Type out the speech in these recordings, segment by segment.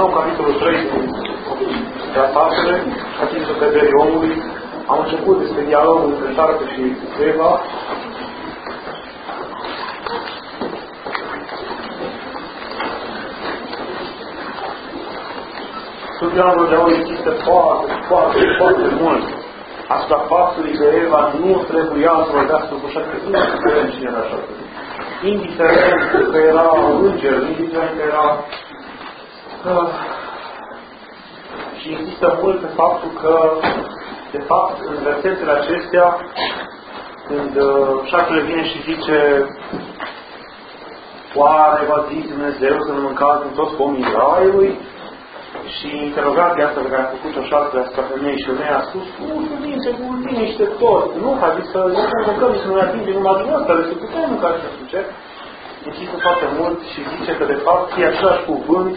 continuăm capitolul 3 din Tratatele, capitolul căderii omului. Am început despre dialogul între Șarpe și Eva. Studiul de aur există foarte mult asupra faptului că Eva nu trebuia să vorbească cu Șarpe, indiferent cine era Șarpe. Indiferent că era înger, indiferent că era... Și insistă mult pe faptul că, de fapt, în versetele acestea, când Șarpele vine și zice oare va zis Dumnezeu să nu mâncați din toți pomii raiului? Și interogația asta pe care a făcut-o Șarpele asupra femeii și femeia a spus nu vince cu liniște tot. Nu, a zis să nu mâncăm și să nu ne atingem numai din asta, să putem mânca și nu ce. Insistă foarte mult și zice că, de fapt, e același cuvânt,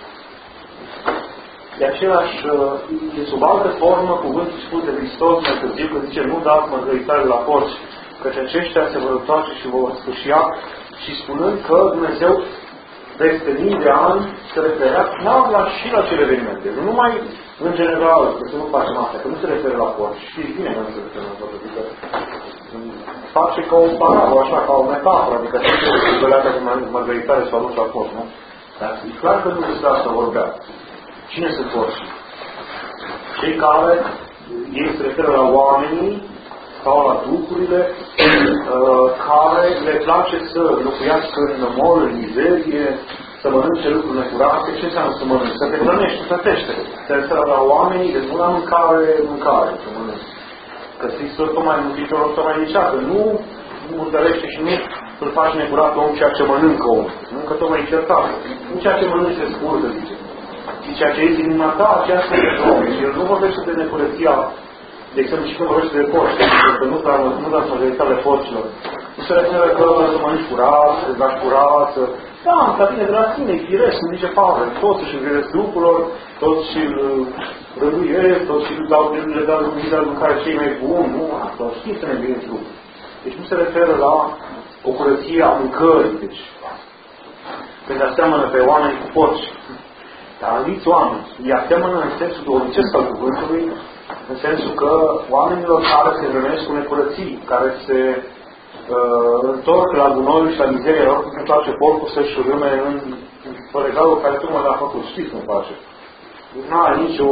e același, e sub altă formă, cuvântul spus de Hristos mai târziu, că zice, nu dați mângâietare la porci, căci aceștia se vor întoarce și vor sfârșia, și spunând că Dumnezeu peste mii de ani se referea chiar și la cele evenimente. Nu numai în general, că să nu facem asta, că nu se referă la porci. Și bine că nu se referă la porci, adică face ca o parabolă, așa, ca o metaforă, adică se găleată cu mărgăritare sau nu s-a fost, nu? Dar e clar că nu despre asta vorbea. Cine sunt porci? Cei care ei se referă la oamenii sau la duhurile care le place să locuiască în mor, în mizerie, să mănânce lucruri necurate. Ce înseamnă să mănânci? Să te hrănești, să plătește. Se referă la oamenii, deci nu la mâncare, să mănânci. Că Hristos tocmai Mântuitorul tocmai zicea că nu murdărește și nu îl faci necurat om ceea ce mănâncă om. Nu că tocmai încercat. Nu ceea ce mănânci se scurtă, zice. Și ceea ce este inima ta, aceea sunt de om. Și el nu vorbește de necurăția, de exemplu, și când vorbește de porci, că nu dați majoritatea porcilor. Nu se referă că să mănânci curat, să faci curat, da, ca tine de la tine, e firesc, cum zice Pavel. Toți își îngrăiesc lucrurilor, toți și-l rânduiesc, toți și-l dau mâncare cei mai buni, nu? Asta știi să ne gândim lucruri. Deci nu se referă la o curăție a mâncării, deci când aseamănă pe oameni cu porci. Dar anumiți oameni, îi aseamănă în sensul duhovnicesc al cuvântului, în sensul că oamenilor care se hrănesc cu necurății, care se întorc la gunoiul și la mizeria lor, cum face porcul să-și râme în regalul care tocmai l-a făcut. Știți cum face? Nu are nicio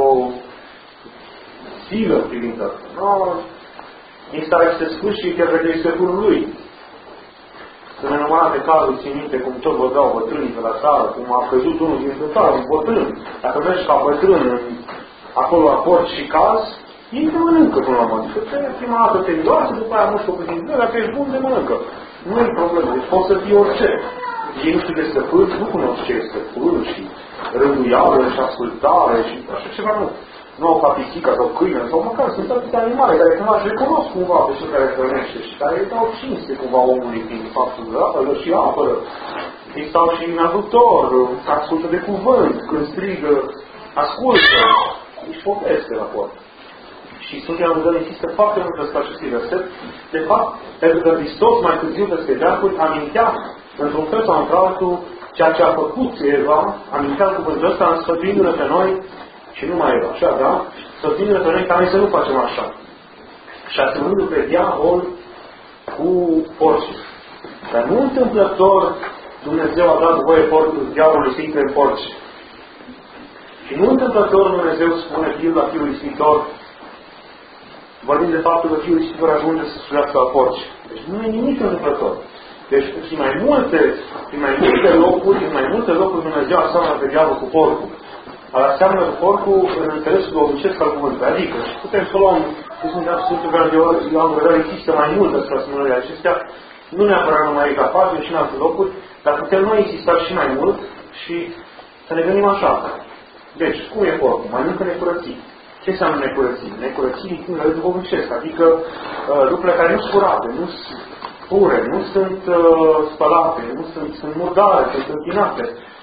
silă privită. În stare să se sfârși chiar de stăpânul lui. Să ne număra de cazul, țin minte, cum tot vădeau bătrânii de la țară, cum a căzut unul din țară, un bătrân. Dacă mergi ca bătrân acolo la porci și caz, ei te mănâncă până la urmă. Adică prima dată te îndoarță, după aia mușcă puțin. Dacă ești bun, te mănâncă. Nu e problemă. Deci poți să fii orice. Ei nu știu de stăpân, nu cunosc ce este stăpân și rânduială și ascultare și așa ceva nu. Nu au ca pisica sau câine sau măcar sunt atâtea animale care cumva își recunosc cumva pe cel care hrănește și care îi dau cinste cumva omului prin faptul că și apără. Îi stau și în ajutor, ascultă de cuvânt, când strigă, ascultă, își poveste la pot. Și Sfântul Ioan Gură insistă foarte mult despre acestui verset. De fapt, pentru că Hristos mai târziu despre veacuri amintea într-un fel sau într-altul ceea ce a făcut Eva, amintea cuvântul ăsta însfătuindu-ne pe noi și nu mai Eva, așa, da? Însfătuindu-ne pe noi ca noi să nu facem așa. Și asemănându-l pe diavol cu porcii. Dar nu întâmplător Dumnezeu a dat voie diavolului să intre în porci. Și nu întâmplător Dumnezeu spune fiul la fiul ispitor, vorbim de faptul că fiul ispitor ajunge să slujească la porci. Deci nu e nimic întâmplător. Deci în mai multe locuri Dumnezeu aseamănă pe diavol cu porcul. Dar aseamănă cu porcul în interesul duhovnicesc al cuvântului. Adică, și putem să luăm, Sfântul Ioan Gură există mai mult despre asemănările acestea, nu neapărat numai aici la pagină și în alte locuri, dar putem noi insista și mai mult și să ne gândim așa. Deci, cum e porcul? Mănâncă necurății. Ce înseamnă necurății? Necurății din punct de vedere duhovnicesc, adică lucrurile care nu sunt curate, nu sunt pure, nu sunt spălate, nu sunt murdare, sunt închinate.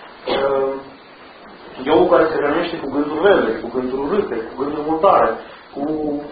Iobul care se hrănește cu gânduri rele, cu gânduri urâte, cu gânduri murdare, cu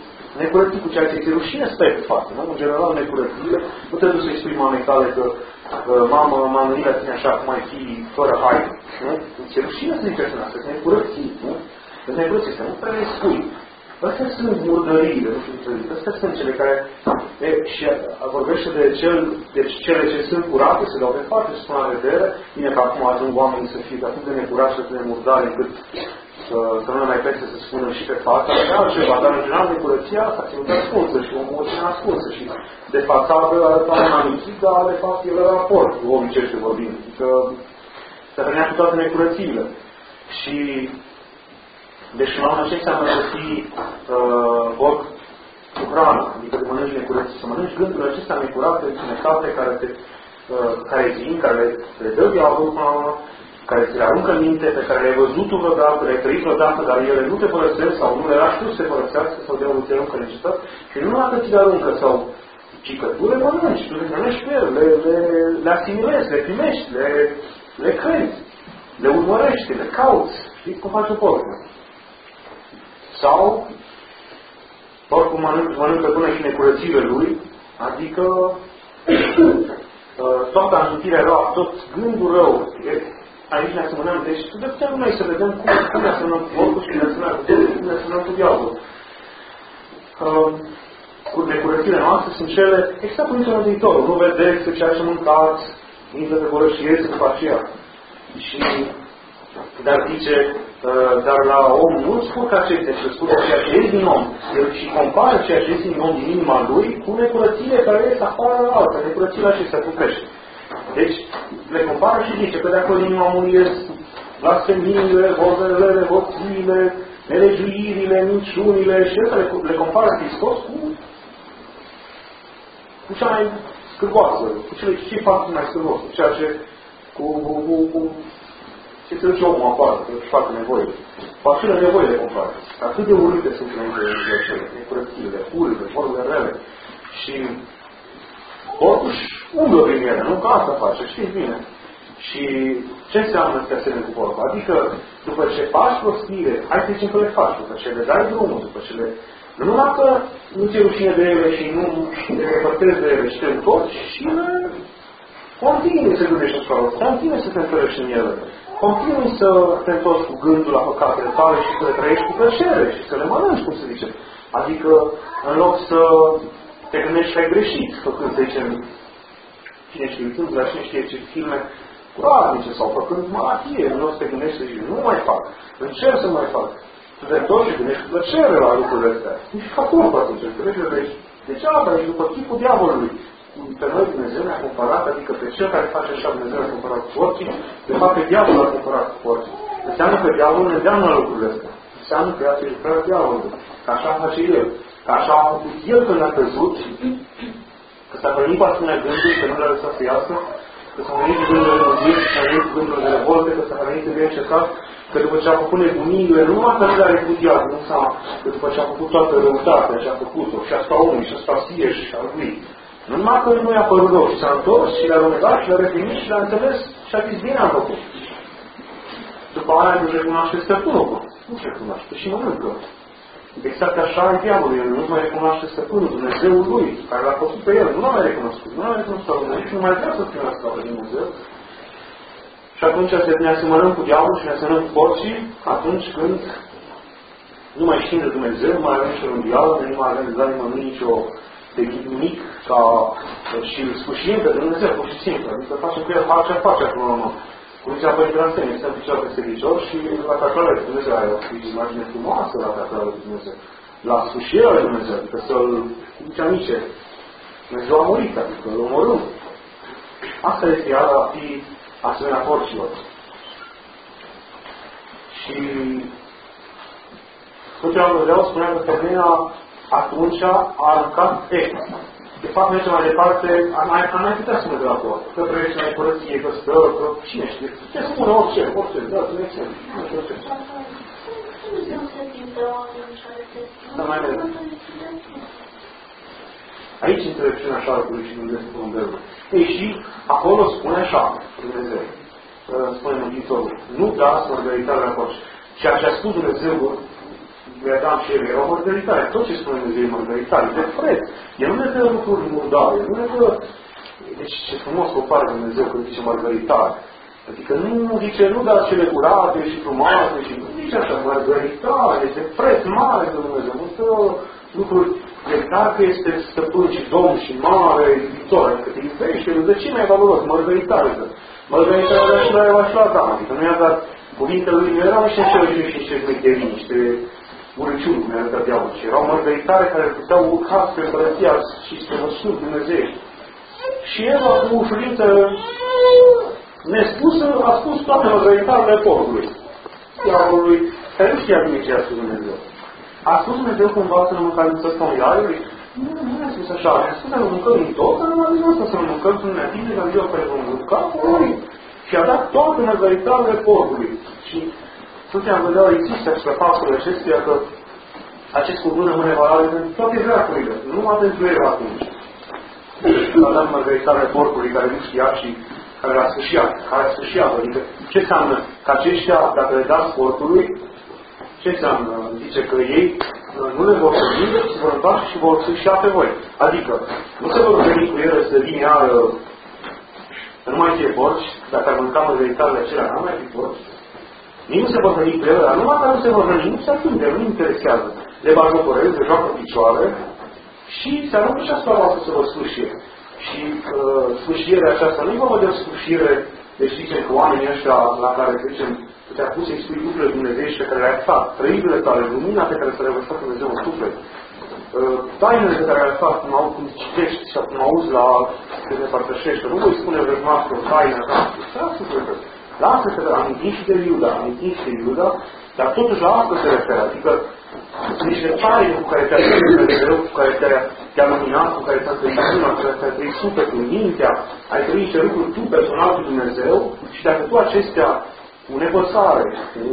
necurății, cu ceea ce este rușine stă pe față. Nu? În general, necurățiile, nu trebuie să-i spui mamei tale că mamă, m-am gândit la tine așa cum ai fi fără haine. Ce rușine să zici așa, să ne curății, nu? Să ne curății, să nu prea ne spui. Astea sunt murdăriile, nu știu ce zic. Astea sunt cele care... Și vorbește de cele ce sunt curate, se dau de fapt, se spune la vedere. Bine că acum ajung oamenii să fie atât de necurați și atât de murdari încât să nu mai pese să spună și pe față. Dar în general de curăția asta ținut ascunsă și o moțiune ascunsă. Și de fațadă arăta un anunțit, dar de fapt el era raport, obicește vorbind. Adică se venea cu toate necurățiile. Și deci la urmă ce înseamnă să fii orb cu hrană, adică să mănânci necurății, să mănânci gândurile acestea necurate, întunecate, care țin, care le dă diavolul până la urmă, care ți le aruncă în minte, pe care le-ai văzut tu vreodată, le-ai trăit vreodată, dar ele nu te părăsesc sau nu le lași tu să te părăsească sau de te aruncă în necesitate și nu dacă ți le aruncă sau ci că tu le mănânci, tu le hrănești pe el, le asimilezi, le primești, le crezi, le urmărești, le cauți. Știți cum face porcul? Sau porcul mănâncă până și necurățile lui, adică toată amintirea rău, tot gândul rău. Aici ne asemănăm. Deci, de putem noi să vedem cum ne asemănăm cu porcul și ne asemănăm cu Dumnezeu, cum ne asemănăm cu diavolul. Necurățile noastre sunt cele exact cum zice Mântuitorul. Nu vedeți că ceea ce mâncați, intră pe gură și iese după aceea. Dar zice, dar la om nu-ți spun că acestea, ci spune ceea ce este din om. El și compară ceea ce este din om din inima lui cu necurățile care ies afară la altă, necurățile acestea cu pește. Deci, le compară și zice că de acolo din inima omului ies blasfemiile, vorbele, hoțiile, nelegiuirile, minciunile și astea le compară Hristos cu cea mai scârboasă, cu ce fac mai scârbos, cu ceea ce ce se duce omul afară, că își facă nevoie. Cu acele nevoie le compară. Atât de urâte sunt necurățile, urile, vorbele rele. Și totuși umblă prin ele, nu? Că asta face, știți bine. Și ce înseamnă să te asemeni cu porcul? Adică, după ce faci prostire, hai să zicem că le faci, după ce le dai drumul, după ce le... Nu numai că nu ți-e rușine de ele și nu te depărtezi de ele și te întorci și le continui să gândești asupra lor, continui să te întărești în ele. Continui să te întorci cu gândul la păcatele tale și să le trăiești cu plăcere și să le mănânci, cum se zice. Adică, în loc să te gândești că ai greșit, făcând, să zicem, cine știe, uitând la cine știe ce filme groaznice sau făcând malatie, în loc să te gândești să zici, nu mai fac, încerc să mai fac. Tu te întorci și gândești cu plăcere la lucrurile astea. Nici ca cum atunci, înțelegi? Degeaba, ești după chipul diavolului. Pe noi Dumnezeu ne-a comparat, adică pe cel care face așa Dumnezeu ne-a comparat cu porcii, de fapt pe diavolul a comparat cu porcii. Înseamnă că diavolul ne dea în lucrurile astea. Înseamnă că ea se lucrează diavolul. Că așa face el. Că așa a făcut el când a căzut, că s-a hrănit cu asemenea gânduri, că nu le-a lăsat să iasă, că s-a hrănit cu gândurile de mândrie, că s-a hrănit cu gândurile de revolte, că s-a hrănit de încercat, că după ce a făcut nebuniile, nu numai că nu le-a repudiat, nu s-a, că după ce a făcut toată răutatea ce a făcut-o, și asta omului, și asta sie și al lui, nu numai că nu i-a părut rău, și s-a întors și le-a runegat și le-a reprimit și le-a înțeles și a zis, bine am făcut. După aia nu recunoaște stăpânul, nu se recunoaște și mănâncă. Exact așa e diavolul, el nu mai recunoaște stăpânul, Dumnezeul lui, care l-a făcut pe el, nu l-a mai recunoscut, nu l-a mai recunoscut pe nici nu mai vrea să fie la slavă din Dumnezeu. Și atunci ne asemănăm cu diavolul și ne asemănăm cu porcii, atunci când nu mai știm de Dumnezeu, nu mai avem nicio rândială, nu mai avem de nimănui nicio de nimic ca și îl sfârșim pe Dumnezeu, pur și simplu. Adică facem cu el ce face acolo în urmă. Cum zicea Părintele Arsenie, stăm picior peste picior și la taclarea de Dumnezeu are o imagine frumoasă la taclarea de Dumnezeu. La sfârșirea lui Dumnezeu, adică să-l, cum zicea Nice, Dumnezeu a murit, adică îl omorâm. Asta este ea a fi asemenea porcilor. Și Sfântul Vreau spunea că femeia atunci a aruncat ex. De fapt, merge mai departe, am mai putea spune de la tot. Că trăiește mai curăție, că stă, că cine știe. Ce spune orice, da, nu știu, nu știu ce. Dar mai merg. Aici înțelepciunea așa cu lui și Dumnezeu cu Dumnezeu. Ei, și acolo spune așa, Dumnezeu, spune Mântuitorul, nu dați mărgăritare la porci. Ceea ce a spus Dumnezeu, Adam și el erau mărgăritare. Tot ce spune Dumnezeu e mărgăritare. De preț. El nu ne dă lucruri murdare. Nu ne dă Deci ce frumos compare Dumnezeu când zice mărgăritar. Adică nu zice, nu da cele curate și frumoase și nu zice așa, mărgăritar, este preț mare de Dumnezeu. Nu stă lucruri de dacă este stăpân și domn și mare, iubitor, adică te iubește, de ce mai valoros? Mărgăritar. Mărgăritar era și la Eva și la Adam. Adică nu i-a dat cuvintele lui, nu erau niște încerciri și niște șmecherii, niște urăciuni, cum i-a dat diavolul, ci erau mărgăritare care puteau urca spre împărăția și spre măsuri Dumnezeu. Și Eva, cu ușurință nespusă, a spus toate mărgăritarele porcului. Diavolului, care nu știa bine ce a spus Dumnezeu. A spus Dumnezeu cumva să nu mâncăm în săptămâna Iaiului? Nu a spus așa. Mi-a spus să nu mâncăm din tot, dar nu a zis asta, să nu mâncăm să nu ne atingem la ziua care vom mânca, ori. Și a dat toate mărgăritarele porcului. Și Sfântul Vedea există asupra faptului acestuia că acest cuvânt rămâne valabil în toate veacurile, nu numai pentru Eva atunci. A dat mărgăritarele porcului care nu știa și care l-a sfârșit, adică ce înseamnă? Că aceștia, dacă le dați porcului, ce înseamnă? Zice că ei nu le vor primi, se vor întoarce și vor sfârșia pe voi. Adică, nu se vor veni cu ele să vină iară nu mai fie porci, dacă ar mânca mărgăritarele acelea, nu mai fi porci. Ei nu se vor veni cu ele, dar numai dacă nu se vor veni, nu se atunde, nu interesează. Le bagiocorezi, le joacă picioare și se aruncă și asupra voastră să vă sfârșie. Și sfârșirea aceasta nu e vorba de o sfârșire, deci zicem că oamenii ăștia la care, zicem, te-a pus să-i spui lucrurile dumnezeiești pe care le-ai aflat, trăirile tale, lumina pe care să le vărsat Dumnezeu în suflet, tainele pe care le-ai aflat, cum citești și acum auzi la când ne părtășește, nu voi spune vrăjmașcă, taină, lasă-te, amintiți și de Iuda, dar totuși la asta se referă, adică sunt niște taine cu care te-a trăit Dumnezeu, cu care te-a luminat, cu care te-a trăit inima, cu care te-a trăit sufletul, mintea, ai trăit niște lucruri tu personal cu Dumnezeu și dacă tu acestea cu nepăsare,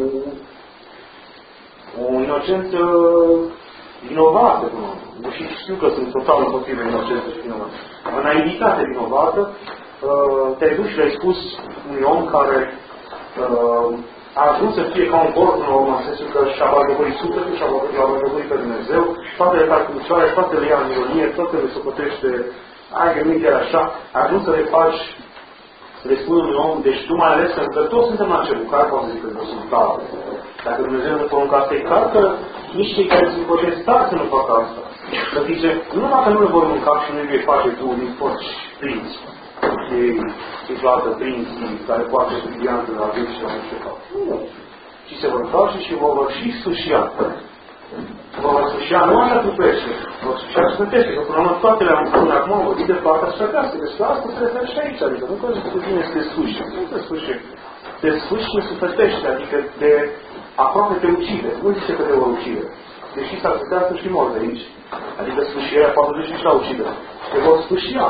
cu o inocență vinovată, și știu că sunt total împotriva inocență și vinovată, o naivitate vinovată, te-ai dus și le-ai spus unui om care a ajuns să fie ca un porc în urmă, în sensul că și-a bagăvorit sufletul, și-a bagăvorit pe Dumnezeu, toate le fac cu picioare, toate le ia în ironie, toate le socotește, ai că nu e chiar așa, a ajuns să le faci, să le spui unui om, deci tu mai ales că toți suntem la cerul, care poate să zică că sunt tare. Dacă Dumnezeu ne poruncă asta, e clar că nici cei care sunt protestați să nu facă asta. Să zice, nu numai că nu le vor mânca și nu le face tu din porci prinți, ei inflată prinții care poate să vianță la veci și la nu știu fac. Nu. Și se vor întoarce și vor și sfârșia. Vor sfârșia nu așa trupește, vor sfârșia sfântește, că până la urmă toate le-am spune acum, am vorbit de plata sfântească, despre asta se referă și aici, adică nu că se vine să te sfârșie, nu te sfârșie. Te sfârșie sfântește, adică de aproape te ucide, nu zice că te vor ucide. Deși s-ar putea să și mor de aici, adică sfârșirea poate duce și la ucidere. Te vor sfârșia.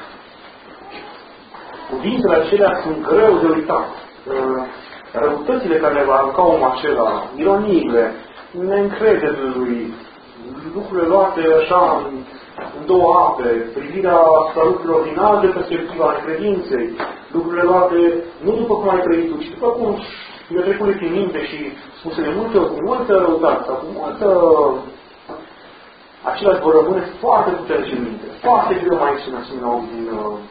Cuvintele acelea sunt greu de uitat. Răutățile care le va arunca omul acela, ironiile, neîncrederile lui, lucrurile luate așa în două ape, privirea asupra lucrurilor din alte perspectiva necredinței, lucrurile luate nu după cum ai trăit tu, ci după cum mi-a trecut prin minte și spuse de multe ori, cu multă răutate sau cu multă... Același vor rămâne foarte puternice în minte. Foarte greu mai aici în asemenea om din...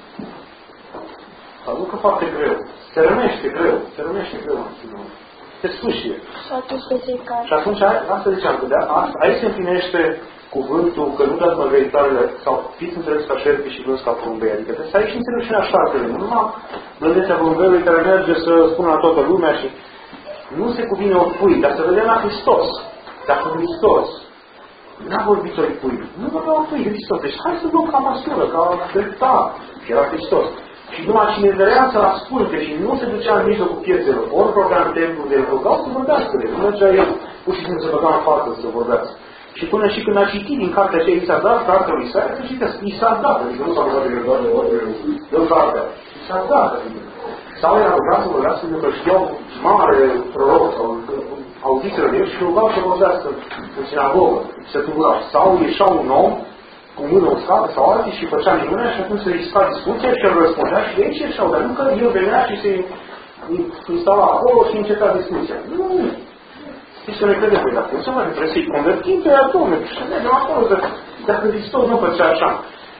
Sau nu că foarte greu. Se rănește greu în asemenea om. Se sfârșie. Și atunci, asta ziceam, că aici se împlinește cuvântul că nu dați mărgăritarele sau fiți înțeles ca șerpi și vânți ca porumbei. Adică trebuie să ai și înțelepciunea șarpele. Nu numai blândețea porumbeiului care merge să spună la toată lumea și nu se cuvine o pui, dar să vedem la Hristos. Dacă Hristos n-a vorbit o pui, nu vorbea o pui de Hristos. Deci hai să luăm ca măsură, ca dreptate. Era Hristos. Și numai cine vrea să-l asculte și nu se ducea în mijlocul piețelor, ori rugea în templu de rugau să vorbească de el. Nu mergea el pur și simplu să băga în față să vorbească. Și până și când a citit din cartea aceea, i s-a dat cartea lui Isaia, să citească. I s-a dat, adică nu s-a băgat de el doar de cartea. I s-a dat, adică. Sau era rugat să vorbească pentru că știau mare proroc sau auzițele de el și rugau să vorbească în sinagogă, să tulburau. Sau ieșea un om cu mână uscată sau alții și făcea minunea și atunci se risca discuția și el răspundea și de aici ieșeau, dar nu că el venea și se instala acolo și începea discuția. Nu. Știți că ne credem, păi dacă nu se mai trebuie să-i convertim pe aia, Doamne, și să mergem acolo, dacă Hristos nu făcea așa.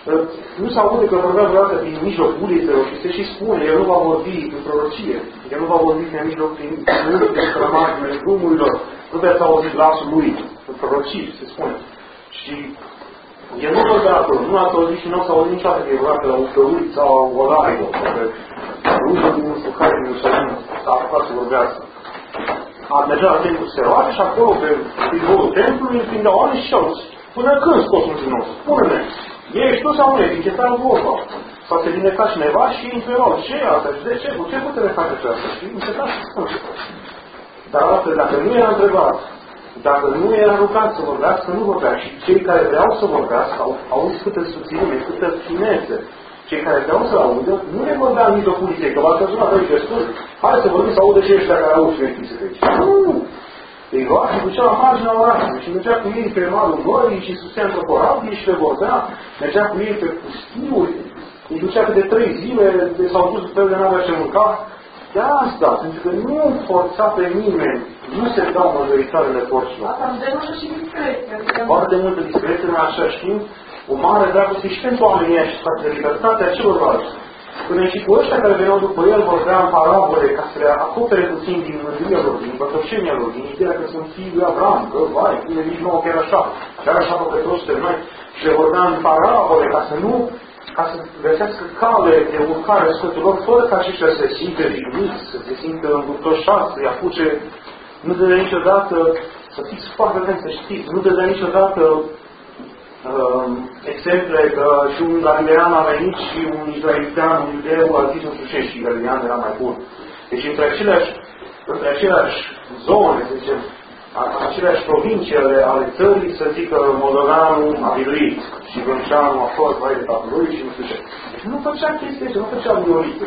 Nu se aude că vorbea vreodată din mijloc ulițelor și se și spune, el nu va vorbi în prorocie, el nu va vorbi în mijloc din strămașinile drumurilor, nu veți auzi glasul lui în prorocie, se spune. Și el nu vorbea acolo, nu ați auzit și nu ați auzit niciodată că e vorbeată la pe ulița Olaio, pe ulița din care din Ierusalim s-a apucat să vorbească. A mergea la templul să se roage și acolo, pe tribunul templului, îl prindeau oameni și șauți. Până când scos un genunchi? Spune-ne! Ești tu sau nu ești? Din ce stai vorba? Sau se vindeca cineva și îi întrebau, ce e asta? Și de ce? Cu ce putere face aceasta? Și înceta să spune. Dar astăzi, dacă nu era întrebat, dacă nu era rugat să vorbească, nu vorbea. Și cei care vreau să vorbească, au câtă subțirime, câtă finețe. Cei care vreau să audă, nu le vorbea în mijlocul uliței, că v-ați văzut aici destul. Hai să vorbim să audă și ăștia care au și închise aici. Nu! Îi lua și ducea la marginea orașului și mergea cu ei pe malul mării și susținea într-o corabie și le vorbea, mergea cu ei pe pustiuri, îi ducea câte 3 zile, s-au dus pe de n-avea ce mânca. De asta, pentru că nu forța pe nimeni, nu se dau majoritarele porților. Asta îmi dă și discreție. Foarte multă discreție în același timp, o mare dragoste și pentru oamenii ăia și față de libertatea celorlalți. Până și cu ăștia care veneau după el vorbea în parabole ca să le acopere puțin din mândria lor, din pătrășenia lor, din ideea că sunt fiii lui Avram, că vai, cum e nici nouă chiar așa, chiar așa pe toți de noi. Și le vorbea în parabole ca să nu, ca să găsească cale de urcare sfăturilor, fără ca aceștia să se simte jigniți, să se simtă îngurtoșați, să-i apuce. Nu dădea niciodată, să fiți foarte atenți, să știți, nu dădea niciodată exemple că și un galilean a venit și un israelitean, un iudeu a zis nu știu ce și galilean era mai bun. Deci între aceleași zone, să zicem, aceleași provincii ale țării, să zic că moldoveanul a biruit și Vânceanul a fost vai de capul lui și nu știu ce. Deci nu făcea chestia asta, nu făcea miorită,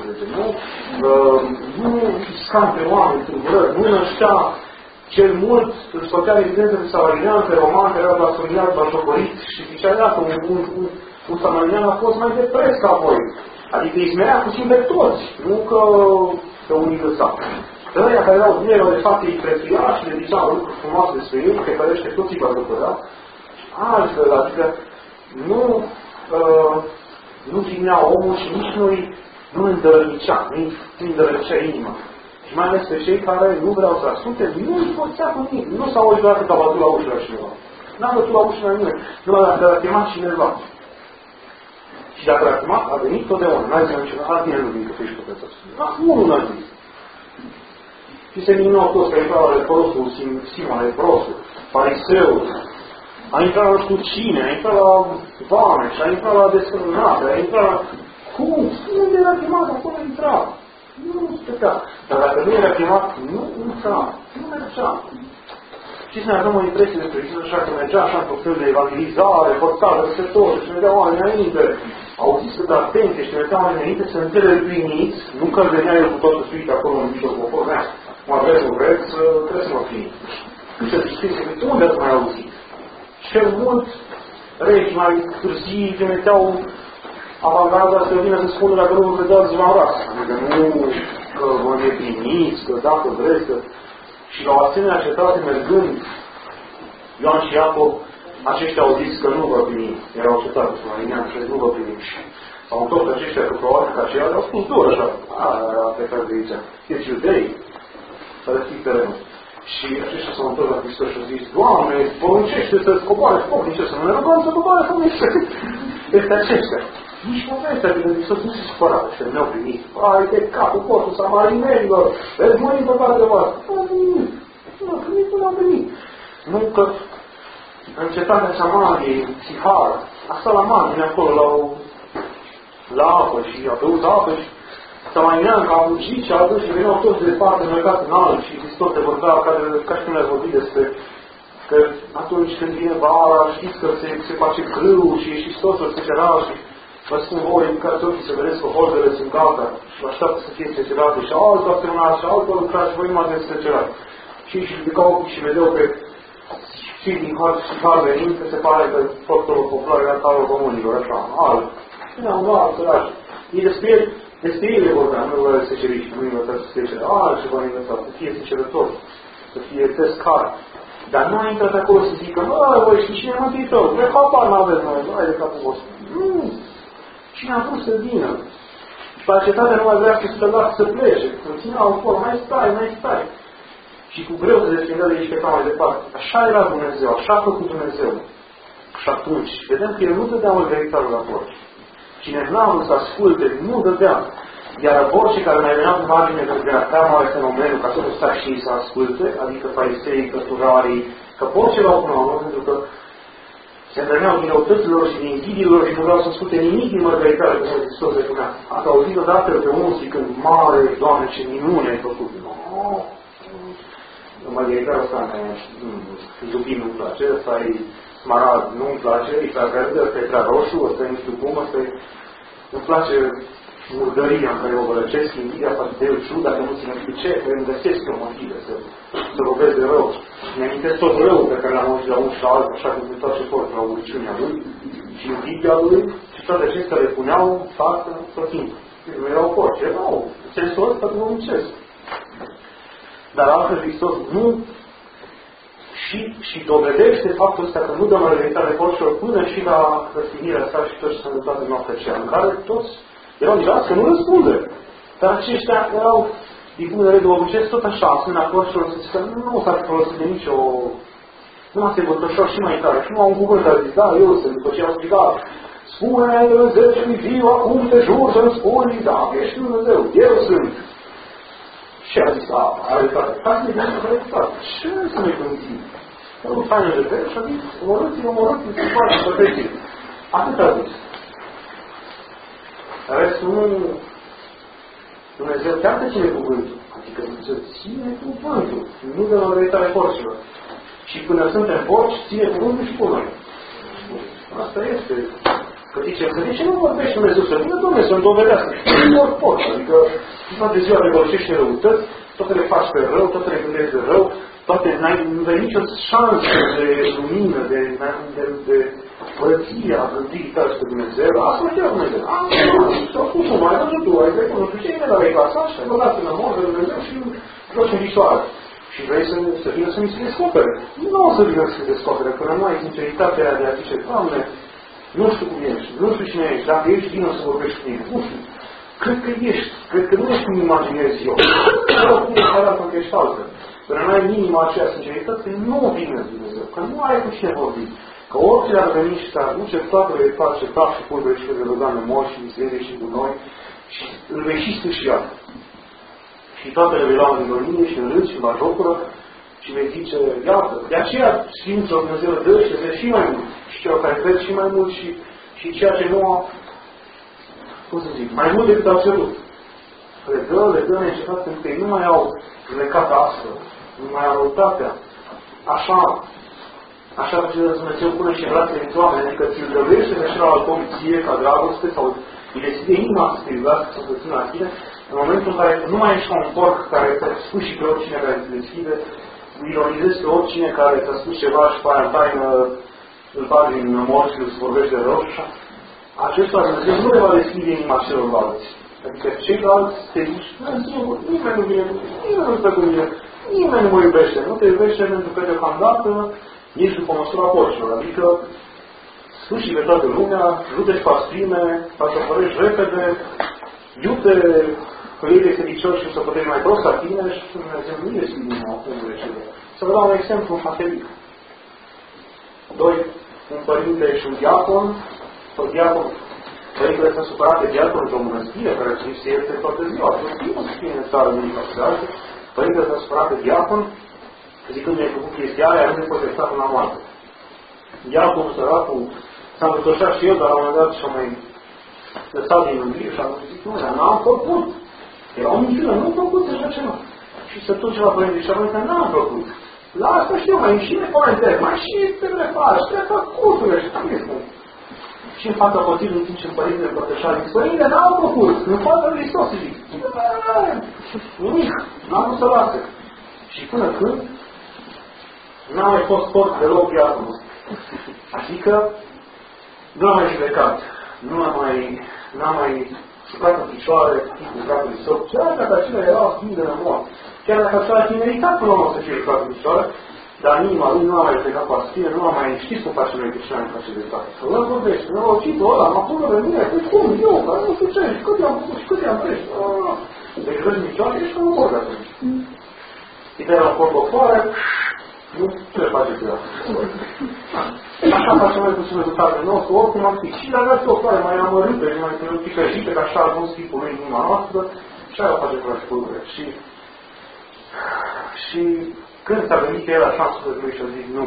nu scam pe oameni, tulburări, nu năștea cel mult îți făcea evidență de samarinian, pe roman, care era blasfemiat, bașocorit și zicea, iată, un samarinian a fost mai depres ca voi. Adică îi smerea puțin pe toți, nu că pe unii lăsa. Ăia care erau din de fapt îi prețuia și le zicea lucruri frumoase despre ei, pe care ăștia toți îi va lucra. Altfel, adică nu jignea omul și nici nu îndărănicea, nu îndărănicea inima. Și mai ales pe cei care nu vreau să asculte, nu îi forțea cu nimic. Nu s-au uitat că a bătut la ușă la cineva. N-a bătut la ușă la nimeni. Nu l-a chemat cineva. Și dacă l-a chemat, a venit totdeauna. N-a zis niciodată, alții nu vin că tu ești păcătos. Unul n-a zis. Și se minunau toți că a intrat la leprosul, Simon leprosul, fariseul, a intrat la nu știu cine, a intrat la vame, și a intrat la desfrânate, a intrat la... Cum? Unde era chemat? Acolo a intrat. Nu stătea. Dar dacă nu era chemat, nu intra. Nu mergea. Și să ne avem o impresie despre Iisus așa că mergea așa într-o fel de evangelizare, făctare, răsător, și ne dea oameni înainte. Au zis că de atenție și ne dea oameni înainte să înțelepiniți, nu că venea el cu totul suit acolo în mijlocul poporului. Mă vreți, nu vreți, trebuie să mă fie. Și să ziceți că unde ați mai auzit? Cel mult regi mai târzii trimiteau avangarda să vină să spună dacă nu vă vedeați la rasă. Adică nu că vă neprimiți, că dacă vreți, că... Și la o asemenea cetate mergând, Ioan și Iacob, aceștia au zis că nu vă primim. Erau cetate cu Marinean și nu vă primim. S-au întors aceștia că probabil că aceia le-au spus dur așa. A plecat de aici. Ești iudei, să răstic terenul. Și aceștia s-au întors la Hristos și au zis, Doamne, poruncește să-ți coboare focnice, să nu ne rugăm să coboare focnice. Este aceștia. Nici nu vreți, adică Hristos nu se supăra și nu ne-au primit. Ai de capul portul samarinerilor, vezi mării păcatele voastre. Nu au primit. Nu au primit, nu au primit. Nu că în cetatea Samariei, Sihar, asta la margine acolo, la apă și a băut apă și Samarinean că a fugit și a adus și veneau toți de departe, măcat în alt și Hristos te vorbea, ca și cum le-a vorbit despre că atunci când vine vara, știți că se face crâu și ieșiți toți să se cera și vă spun voi, ridicați ochii să vedeți că holdele sunt gata și vă așteaptă să fie secerate și altul a semnat și altul a lucrat și voi nu mai aveți secerat. Și își ridicau ochii și vedeau pe cei din Har venind, că se pare că făctorul popular era calul românilor, așa, alt. Era un alt, săraș. Ei despre ei le vorbeam, nu vă seceriți, nu învățați să secere, altceva învățați, să fie secerător, să fie pescar. Dar nu a intrat acolo să zică, voi știi cine e Mântuitorul? Noi habar n-avem noi, nu ai de capul vostru. Nu, Cine a vrut să vină? Și pe cetate nu mai vrea să lasă să plece. Îl țineau acolo, mai stai. Și cu greu se desprindea de aici pe cam mai departe. Așa era Dumnezeu, așa a făcut Dumnezeu. Și atunci, vedem că El nu dădea un veritablu la porci. Cine n-a vrut să asculte, nu dădea. Iar porcii care mai veneau în margine dădea cea mare fenomenul ca să nu stea și să asculte, adică farisei, cărturarii, că porcii erau până la urmă, pentru că se întâlneau din răutăților și din ghidilor și nu vreau să asculte nimic din mărgăritare, că Hristos le spunea. Ați auzit odată pe unul zicând, mare, Doamne, ce minune ai făcut. Mărgăritarea asta zupin nu-mi place, ăsta e smarald, nu-mi place, ăsta e verde, ăsta e prea roșu, ăsta e nu știu cum, ăsta e... Îmi place murdăria în care o vălăcesc, invidia față de el, știu, dacă nu ține știu ce, că îmi găsesc eu motive să vorbesc de rău. Mi-amintesc tot rău pe care l-am auzit la un și la altul, așa cum se toate forță la urciunea lui și invidia lui și toate acestea le puneau în față tot timpul. Nu erau porci, erau sensul ăsta duhovnicesc. Dar altfel Hristos nu și dovedește faptul ăsta că nu dă mărgăritare porcilor până și la răstignirea sa și tot ce s-a întâmplat în noaptea aceea, în care toți erau mirați că nu răspunde. Dar aceștia erau, din punct de vedere duhovnicesc, tot așa, asemenea porcilor, să zic că nu s-ar folosi de nicio... Nu m-a se bătășor și mai tare. Și nu au un cuvânt care zic, da, eu sunt, după ce au strigat, spune-mi Dumnezeu viu, acum te jur să-mi spui, da, ești Dumnezeu, eu sunt. Și a zis, da, are toate. Stați de gândit, are toate. Ce să ne gândim? Dar un faină de fel și a zis, omorâți-vă, să faci, pătreți-vă. Atât a zis. Restul nu... Dumnezeu chiar te ține cuvântul. Adică Dumnezeu ține cuvântul. Nu dă mărgăritare porcilor. Și până suntem porci, ține cuvântul și cu noi. Asta este. Că de ce nu vorbești Dumnezeu să vină, Dom'le, să-mi dovedească? Și nu ori porci. Adică toate ziua te vorbești răutăți, toate le faci pe rău, toate le gândești de rău, toate nu ai nicio șansă de lumină, de părăție a gândirii tale spre Dumnezeu. Asta e chiar Dumnezeu. S-a spus nu mai văzut tu, ai trecut, nu știu ce, la vei casa și ai băgat în amor de Dumnezeu și joci în visoare. Și vrei să vină să mi se descopere. Nu o să vină să se descopere, până nu ai sinceritatea aia de a zice, Doamne, nu știu cum ești, nu știu cine ești, dacă ești, vină să vorbești cu mine. Nu știu. Cred că ești, cred că nu ești cum imaginez eu. Nu cum ești arată că ești altă. Până nu ai minima aceea sinceritate, nu vine Dumnezeu, că nu ai cu cine vorbi. Că orice ar veni și s-ar duce, toate le face praf și pulbere și le rugame mori și mizerie și cu noi și îl vei și sfârșia. Și toate le vei lua în ironie și în râs și în bajocură și vei zice, iată, de aceea Sfințul Dumnezeu dă și se și mai mult. Și celor care cred și mai mult și ceea ce nu au, cum să zic, mai mult decât au cerut. Le dă neîncetat pentru că ei nu mai au judecata astfel, nu mai au răutatea. Așa face Dumnezeu până și în relație dintre oameni, adică ți-l dăvește de așa la poliție, ca dragoste, sau îi deschide inima să te iubească, să te țină la tine, în momentul în care nu mai ești ca un porc care te spui și pe oricine care te deschide, ironizezi pe oricine care te-a spus ceva și pe aia în taină îl bagi în mor și îl vorbești de rău și așa. Acesta Dumnezeu nu le va deschide inima celorlalți. Adică ceilalți te zici, nimeni nu vine, nimeni nu stă cu mine, nimeni nu mă iubește. Nu te iubește pentru că deocamdată ești după măsura porcilor. Adică sfârși pe toată lumea, judeci cu asprime, pasăpărești repede, iute că ei de credincioși și să puteți mai prost la tine și Dumnezeu nu este inima omului cele. Să vă dau un exemplu în Hatelic. Doi, un părinte și un diacon, părintele s-a supărat pe diacon într-o mănăstire, care se ierte toată ziua. Nu se fie în țară nimic absolut. Părintele s-a supărat pe diacon, zicând că i-a făcut chestia aia, nu ne poate sta până la moarte. Diaconul, săracul, s-a învățășat și eu, dar la un moment dat și-a mai lăsat din mândrie și a zis, nu, dar n-am făcut. Era o minciună, nu am făcut așa ceva. Și să duce la părinte și a zis, n-am făcut. La asta știu, mai și ne comentez, mai și te le faci, te făcuturile și cum e cum. Și în fața potrivului, în timp ce părintele împărtășa, zic, părinte, n-am făcut, în fața lui Hristos, zic, nimic, n-am vrut să lasă. Și până când, n-a mai fost porc deloc diaconul. Adică, nu a mai judecat, n-a mai suprat în picioare, tipul capului său, chiar dacă acela era schimb de la moarte. Chiar dacă acela a meritat până la urmă să fie suprat în picioare, dar inima lui nu a mai plecat cu aspire, nu a mai știți cum facem noi creștini în face de toate. Să ăla vorbește, nu l-a ucit ăla, mă pună pe mine, păi cum, eu, care nu știu ce, și cât i-am făcut, și cât i-am treci. Deci răznicioare, ești ca un porc atunci. Îi dai la un porc o foară, nu, ce le face cu ea? Așa facem noi cu Sfântul Tatăl nostru, oricum am fi. Și le aveați o foară mai amărâtă, mai picăjită, ca așa a ajuns tipul lui în inima noastră, și aia o face cu răspulbere. Și când s-a venit el așa în sufletul lui și a zis, nu.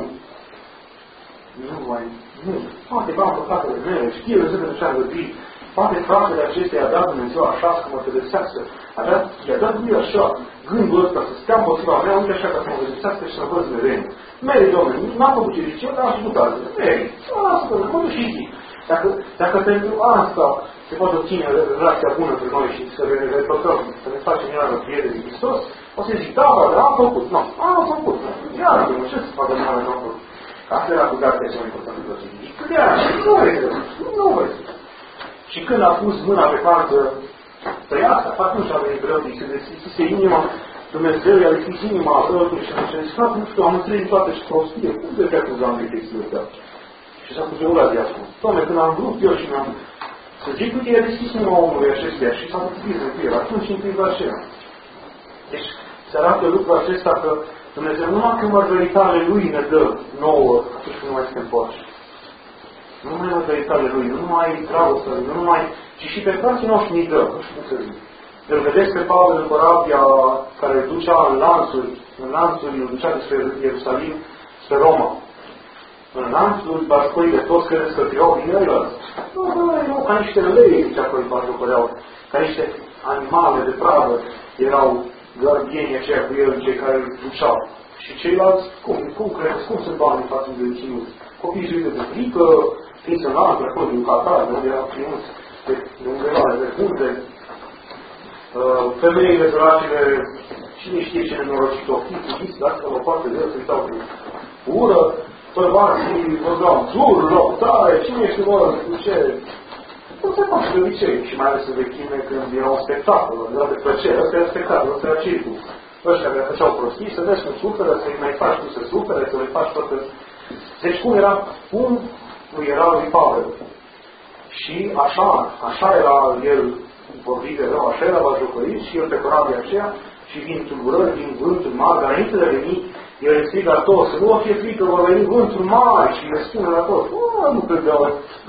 Poate v-am păcatele mele, știu eu zic ce am găsit. Poate fratele acestea i-a dat Dumnezeu așa să mă pedepsească. I-a dat lui așa gândul ăsta să stea împotriva mea, uite așa ca să mă pedepsească și să mă văd mereu. Meri, Doamne, n-am făcut ce zice, dar am făcut altfel. Meri, lasă-mă, mă duc și zi. Dacă pentru asta se poate obține relația bună între noi și să repătăm, să ne facem iară prieteni de Hristos, o să zic, da, dar am făcut. Nu, am făcut. Iară, ce să facă mare n-am făcut? Asta era cu gartea cea mai importantă de zi. Nu vrei. Și când a pus mâna pe parcă tăiată, atunci a venit greu, se deschise inima, Dumnezeu i-a deschis inima alături și a zis, frate, nu știu, am înțeles toate și prostie, cum de te acuzam de chestiile astea? Și s-a pus eu la de-a spus. Doamne, când am vrut eu și mi-am să zic, uite, i-a deschis inima omului acestuia și s-a deschis în el, atunci întâi aceea. Deci, se arată lucrul acesta că Dumnezeu numai când mărgăritare Lui ne dă nouă atunci când nu mai suntem porci. Nu numai mărgăritare Lui, nu numai dragostea Lui, nu numai, ci și pe frații noștri ne dă, nu știu cum să zic. Îl vedeți pe Pavel în corabia care îl ducea în lanțuri, îl ducea despre Ierusalim, spre Roma. În lanțuri, bașcoile, toți credeți că tirau din el. Nu, ca niște lei, zicea că îi bașcoreau, ca niște animale de pradă, erau gardienii aceia cu el, cei care îl duceau. Și ceilalți, cum credeți, cum sunt oamenii față de ținut? Copiii juiți de frică, fiind în lanțuri, acolo din Qatar, de unde erau ținuți, de undeva, de unde. Femeile săracile, cine știe ce nenorocit o fi, știți, dacă o parte de el se uitau cu ură, bărbații vorbeau zură, taie, cine știu mă, cu ce? Nu se face de obicei, și mai ales în vechime când era un spectacol, era de plăcere, ăsta era spectacol, ăsta era circul. Ăștia care făceau prostii, să vezi cum suferă, să-i mai faci cum se sufere, să le faci toate. Deci cum era lui Pavel. Și așa era el vorbit de rău, așa era bajocorit și el pe corabia aceea și vin tulburări, vin vânturi mari, dar înainte de a veni, el îi strigă la toți, să nu o fie frică, vor veni vânturi mari și le spune la toți, nu credeau.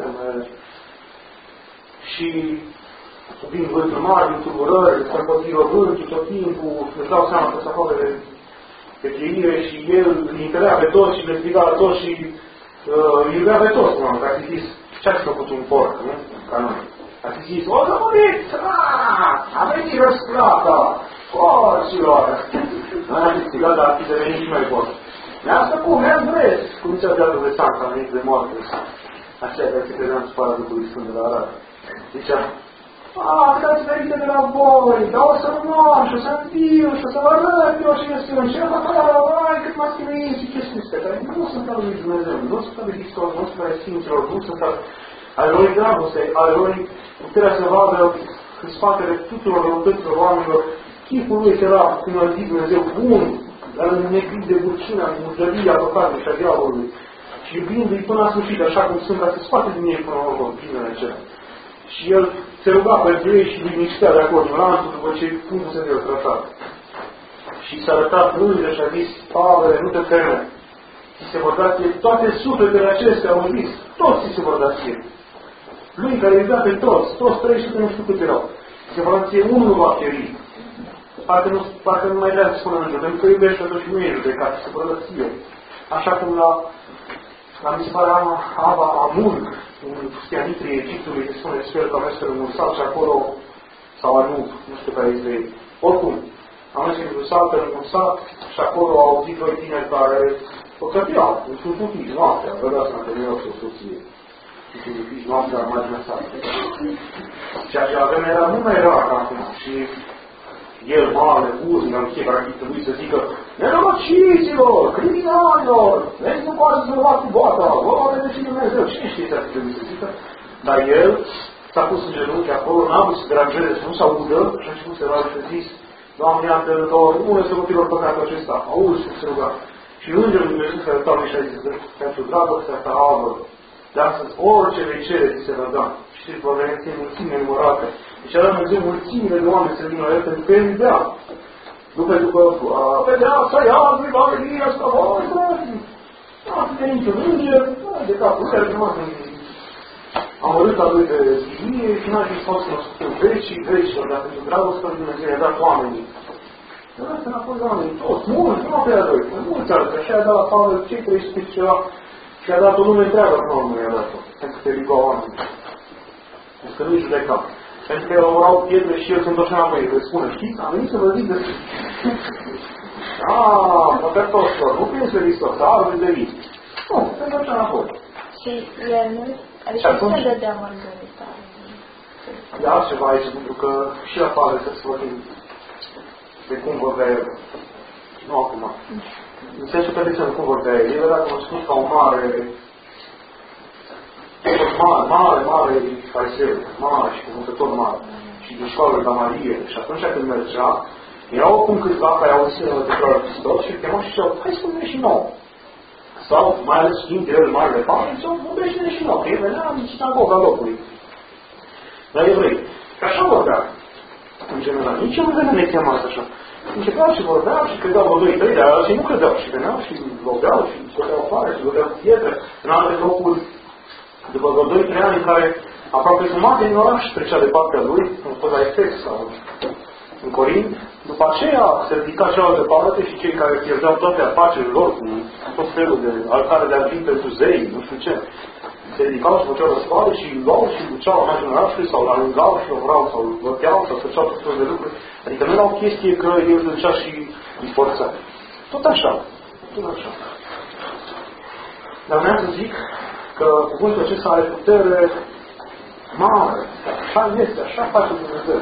Și vin vânturi mari, vin tulburări, se împotrivă vântul tot timpul, își dau seama că se află de cheire și el îi întărea pe toți și le striga la toți și îi iubea pe toți, că a zis, ce-ați făcut un porc, nu? Ca noi. A zis, o să muriți! A venit răsplata! Porților! Aia a zis, dar ar fi devenit și mai porc. Ne-ați făcut, ne-ați vreți! Cum zicea de-al lui Sanca, a venit de moarte. Aceea care se credea în spara Duhului Sfânt de la Arad. Zicea, dați venite de la voi, dar o să mor și o să înviu și o să vă arăt eu și este un șef acolo, cât m-ați chinuit și chestii astea. Dar nu sunt al lui Dumnezeu, nu sunt al lui Hristos, nu sunt al lui Sfinților, nu sunt al lui dragoste, al lui puterea să vadă în spatele tuturor răutăților oamenilor, chipul lui era, cum a zis Dumnezeu, bun, dar înnecrit de burcina, de murdăria păcatului și a diavolului. Și iubindu-i până la sfârșit, așa cum sunt, ca să scoate din ei până la urmă, binele acela. Și el se ruga pentru ei și liniștea de acolo, în lanțul, după ce punctul se de tratat. Și s-a arătat mândră și a zis, Pavele, nu te teme. Ți se vor da ție toate sufletele acestea, au zis, toți ți se vor da ție. Lui care iubea pe toți 300 nu știu cât erau. Ți se vor da ție, unul va pieri. Parcă nu mai vrea să spună în pentru că iubește atunci nu e judecat, se vor da ție. Așa cum la misparea Ava Amun, în Stianitrii Egiptului, se spune sper că a mers în un sat și acolo, sau Anub, nu știu care este ei. Oricum, am mers în un sat și acolo au auzit doi tineri care o căpeau, într-un putii, noaptea, vă dați seama că nu erau o soție. Într-un putii, noaptea, imaginea sa. Ceea ce avem era mult mai rar ca acum și el, mare, buznic, în fiecare chipul lui să zică nenorociților, criminalilor, vezi nu poate să vă cu boata, vă de cine Dumnezeu, cine știe ce ar trebui să zică? Dar el s-a pus în genunchi acolo, n-a vrut să deranjeze, să nu se audă și a început să roage și a zis, Doamne, iată, unul să copilor păcatul acesta, auzi cum se ruga. Și Îngerul Dumnezeu să arăta lui și a zis, pentru dragostea ta albă, de astăzi orice vei cere ți se va da. Știți, vă veniți în mulțime numărate. Deci era Dumnezeu mulțimile de oameni să vină la el pentru că el dea. Nu pentru că, pedeapsa, iadul, va veni, asta, va, nu a venit niciun înger, de capul lui, a rămas în amărâta lui de zidie și n-a zis fost născut în vecii vecilor, dar pentru dragostea lui Dumnezeu i-a dat oamenii. Dar asta n-a fost oamenii toți, mulți, nu pe a doi, mulți alții, așa i-a dat la Pavel cei 300 ceva și i-a dat o lume întreagă până la urmă i-a dat-o, pentru că ridica oamenii. Pentru că nu-i judeca. Pentru că erau pietre și el se întorcea înapoi, îi spune, știți, am venit să vă zic despre... Păcătoșilor, nu piense Hristos, arde de vii. Nu, se întorcea înapoi. Și el nu... Adică nu se dădea mărgărită. E altceva aici, pentru că și la Pavel să se vorbim de cum vorbea el. Nu acum. În sensul că de ce nu cum vorbea el. El era cunoscut ca o mare fariseu, mare și cuvântător mare. Și din școală de Marie. Și atunci când mergea, erau acum câțiva care au auzit în declară Hristos și îl chemau și ziceau, hai spune-ne și nouă. Sau, mai ales știind el Marele Pavel, ziceau, vorbește-ne și nouă, că el venea în sinagoga locului. La evrei. Și așa vorbea. În general. Nici eu nu veneam ne chemați așa. Începeau și vorbeau și credeau vreo 2-3, dar alții nu credeau. Și veneau și vorbeau și scoteau afară și vorbeau cu pietre. În alte locuri, după vreo 2-3 ani în care aproape jumătate din oraș trecea de partea lui, în fost la Efes sau în Corint. După aceea se ridica cealaltă parte și cei care pierdeau toate afacerile lor cu tot felul de altare de argint pentru zei, nu știu ce. Se ridicau și făceau răscoare și îl luau și îl duceau la marginea orașului sau la lungau și ovrau sau îl văteau sau făceau tot felul de lucruri. Adică nu era o chestie că el îl ducea și îi forța. Tot așa. Tot așa. Dar vreau să zic că cuvântul acesta are putere mare. Așa este, așa face Dumnezeu.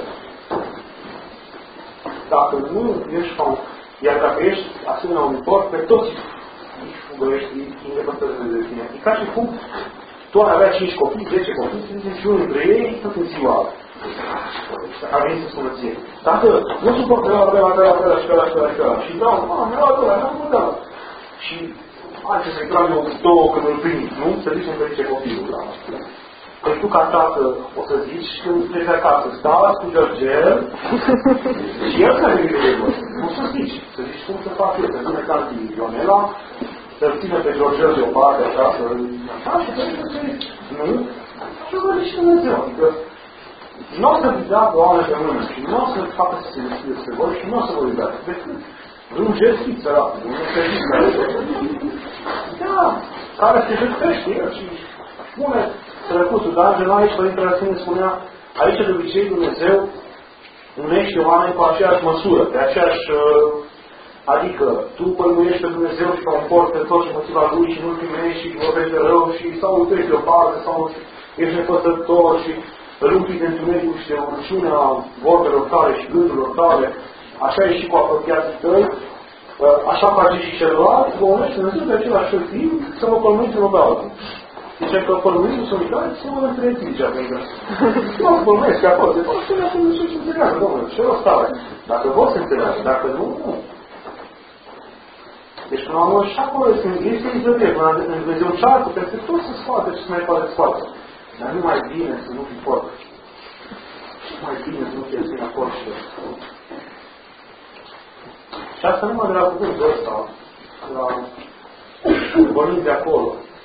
Dacă nu ești ca un... Iar dacă ești asemenea un porc, pe toți îi fugărești, îi îndepărtărește de tine. E ca și cum tu ai avea 5 copii, 10 copii, să zicem și unul dintre ei, tot în ziua a venit să spună ție. Dacă nu suport pe la și dau, mi-a luat ăla, mi-a luat ăla. Și hai să-i trag eu 2 când îl prind, nu? Să zicem că zice copilul la asta. Păi tu ca tată o să zici când pleci acasă, stați cu Georgel și el să ne gândește voi. Nu să zici, să zici cum să fac eu, să vine tanti Ionela, să-l ține pe Georgel de o parte așa, să-l... Așa, și să zici, nu? Și vă zici Dumnezeu, adică nu o să vi dea Doamne pe mână și nu o să facă să se deschide spre voi și nu o să vă iubească. Decât vreun jertfiți sărat, un fericit care da, care se jertfește el și spune trecutul, dar în aici Părintele Rasine spunea, aici de obicei Dumnezeu unește oameni cu aceeași măsură, pe aceeași, adică tu pălmuiești pe Dumnezeu și ca un porc pe tot și motiva lui și nu-l primești și vorbești de rău și sau uitești de o parte sau ești nepăsător și îl umpli de întunericul și de urciunea vorbelor tale și gândurilor tale, așa e și cu apropiații tăi, așa face și celălalt, vă unește Dumnezeu de același timp să vă pălmuiți unul pe altul. Zice că pălmuiți să uitați, să mă întrețige apoi. Nu vă pălmuiesc acolo, de fapt, să nu se înțeleagă, domnule, ce rost are? Dacă vor să înțeleagă, dacă nu, nu. Deci, până la urmă, și acolo este izolare, până la Dumnezeu încearcă pentru tot să scoate și să mai poate scoate. Dar nu mai bine să nu fii porc. Mai bine să nu fii asemenea porcilor. Și asta numai de la cuvântul ăsta, la vorbim de acolo.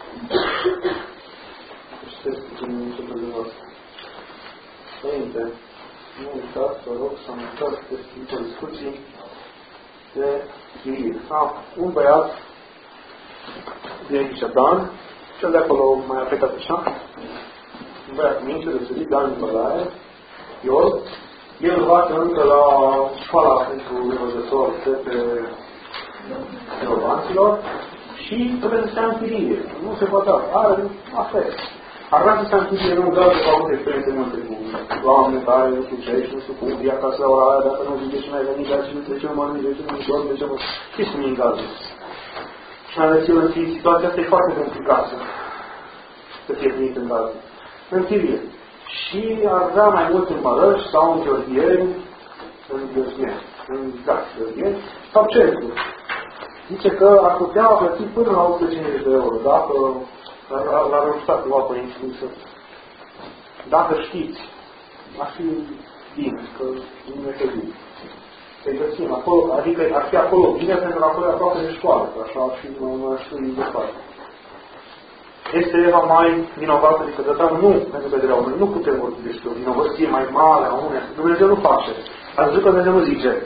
Știți puțin încetul de voastră. Părinte, nu uitați, vă rog să anunțați despre discuții de chirie. Un băiat din aici, Dan, cel de acolo mai a plecat așa, un băiat mic, deosebit, Dan Nicolae, Iol, el învață încă la școala pentru învățători de Teobanților și trebuie să stea în chirie. Nu se poate are, asta e. Ar vrea să stea în chirie, nu doar să avut experiențe multe cu oameni care nu știu ce și nu știu cum, vii acasă la ora aia, dacă nu zice și n-ai venit, dar și de ce nu mănânci, de ce nu dormi, de ce nu... Știți cum e în cazul. Și mai ales eu în situația asta e foarte complicată să fie primit în cazul. În chirie. Și ar vrea mai mult în Mărăși sau în Georgieni, sau centru. zice că ar putea plăti până la 150 de euro, dacă l-ar ajuta ceva părinții să... Dacă știți, ar fi bine, că nu e bine. Să-i găsim acolo, adică ar fi acolo bine, pentru că acolo e aproape de școală, că așa ar fi mai știu de față. Este Eva mai vinovată decât Adam? Nu, pentru că de la oameni nu putem vorbi despre o vinovăție mai mare a unei. Dumnezeu nu face. Ați văzut că Dumnezeu nu zice.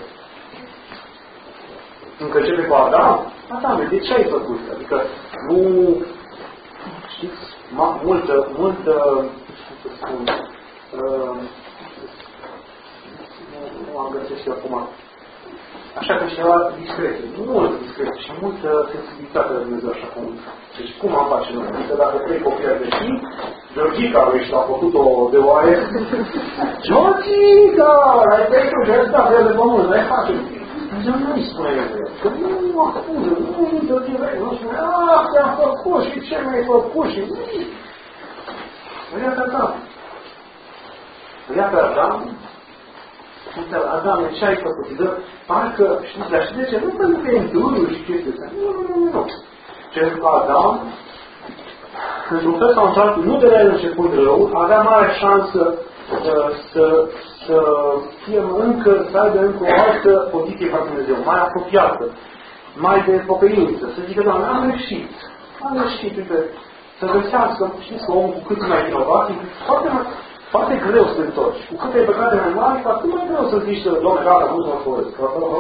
Începe cu Adam? Adame, de ce ai făcut? Adică nu, știți, multă, cum să spun, nu am găsit și acum. Așa că ceva discreție, multă discreție și multă sensibilitate de Dumnezeu așa cum. Deci cum am face noi? Adică dacă 3 copii ar greși, Georgica lui și l-a făcut-o de oaie. Georgica! Ai trăit tu, ai stat de pământ, ai face. Dumnezeu nu-i spune el. Că nu acuză, nu Georgica, nu spune, te-am făcut și ce mi-ai făcut și... Iată Adam. Iată Adam. Adam, ce ai făcut? Parcă, știți, dar și de ce? Nu pentru că e îndurul și chestia asta. Nu. Pentru că Adam, într-un fel sau într-altul, nu de la el început rău, avea mare șansă să fie încă, să aibă încă o altă poziție ca Dumnezeu, mai apropiată, mai de pocăință. Să zică, Doamne, am greșit, uite, să găsească, știți că omul cu cât mai vinovat, foarte greu să te întorci. Cu câte păcate mai mari, cu atât mai greu să zici, Doamne, gata, nu mă folosesc.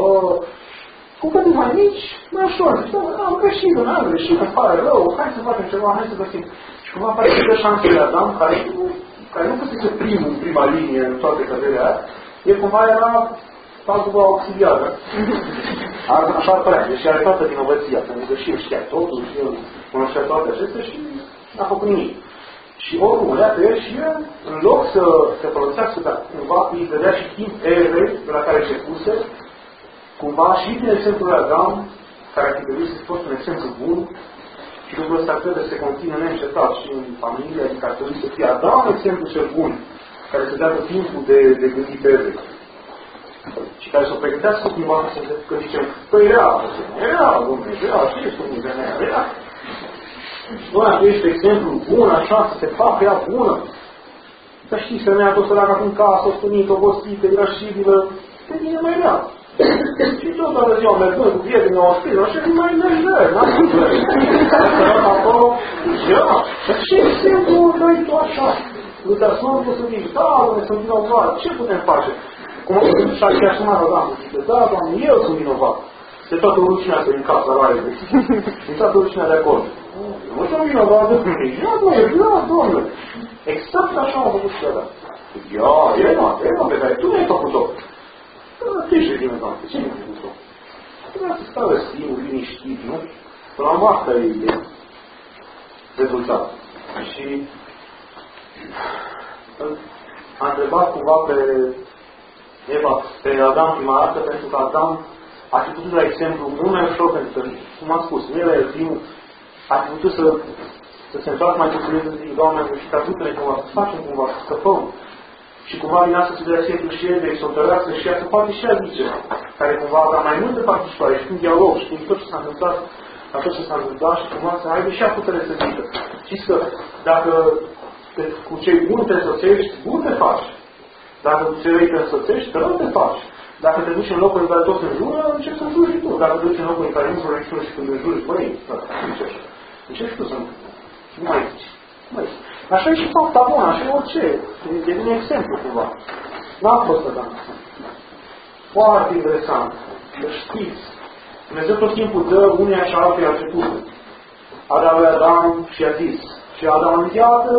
Cu câte mai mici, mai ușor. Am greșit, nu am greșit, îmi pare rău, hai să facem ceva, hai să găsim. Și cumva pare că șansele de Adam, care nu fusese primul în prima linie în toate căderile aia, el cumva era paguba auxiliară. Așa ar părea, deși are toată vinovăția, pentru că și el știa totul, și el cunoștea toate acestea și n-a făcut nimic. Și oricum, iată el și el, în loc să se folosească, dar cumva îi dădea și timp Evei, de la care se puse, cumva și din exemplul Adam, care ar fi trebuit să fost un exemplu bun, și lucrul ăsta trebuie să se continue neîncetat și în familie, adică ar trebui să fie Adam exemplu cel bun, care să dea timpul de gândit pe Evei. Și care să o pregătească cumva că zicem, păi era, domnule, și ești un femeia, era. Noi tu ești exemplu bun, așa, să se facă ea bună. Dar știi, femeia tot săracă acum casă, ostunit, obosită, irașibilă, pe mine mai rea. Și tot toată ziua mergând cu prietenii la ospital, așa că mai mergi, n-am probleme. Dar acolo, dar ce exemplu dai tu așa? Dar să nu poți să zici, da, Doamne, sunt vinovat, ce putem face? Cum am spus și așa și mare, Doamne, zice, da, Doamne, eu sunt vinovat. De toată rușinea din casa la ele. Din toată rușinea de acolo. Nu sunt vinovat de mine. Ia, Doamne. Exact așa am făcut și ăla. Ia, pe care tu mi-ai făcut-o. Tu ești vinovat. Ce mi-ai făcut-o? Trebuia să stau singur, liniștit, nu? Până la asta e rezultat. Și a întrebat cumva pe Eva, pe Adam prima dată, pentru că Adam ar fi putut, la exemplu, mult mai ușor, pentru că, cum am spus, el e fiul, ar fi putut să se întoarcă mai puțin, să zic, Doamne, și ajută-ne cumva, să facem cumva, să scăpăm. Și cumva din asta să dea sietul și Evei, să o tărească și ea, să poate și ea zice, care cumva avea mai multă participare, și în dialog, și în tot ce s-a întâmplat, la tot ce s-a întâmplat, și cumva să aibă și ea putere să zică. Știți că dacă cu cei buni te însoțești, bun te faci. Dacă cu cei răi te însoțești, rău te faci. Dacă te duci în locul în care toți înjură, începi să înjuri și tu. Dacă te duci în locul în care nu vorbești și când înjuri, băi, începi tu să nu mai zici. Așa e și fapta bună, așa e orice. E un exemplu cumva. N-a fost Adam. Foarte interesant. Să știți, Dumnezeu tot timpul dă unei și altei atitudini. Adam lui Adam și a zis. Și Adam a zis, iată,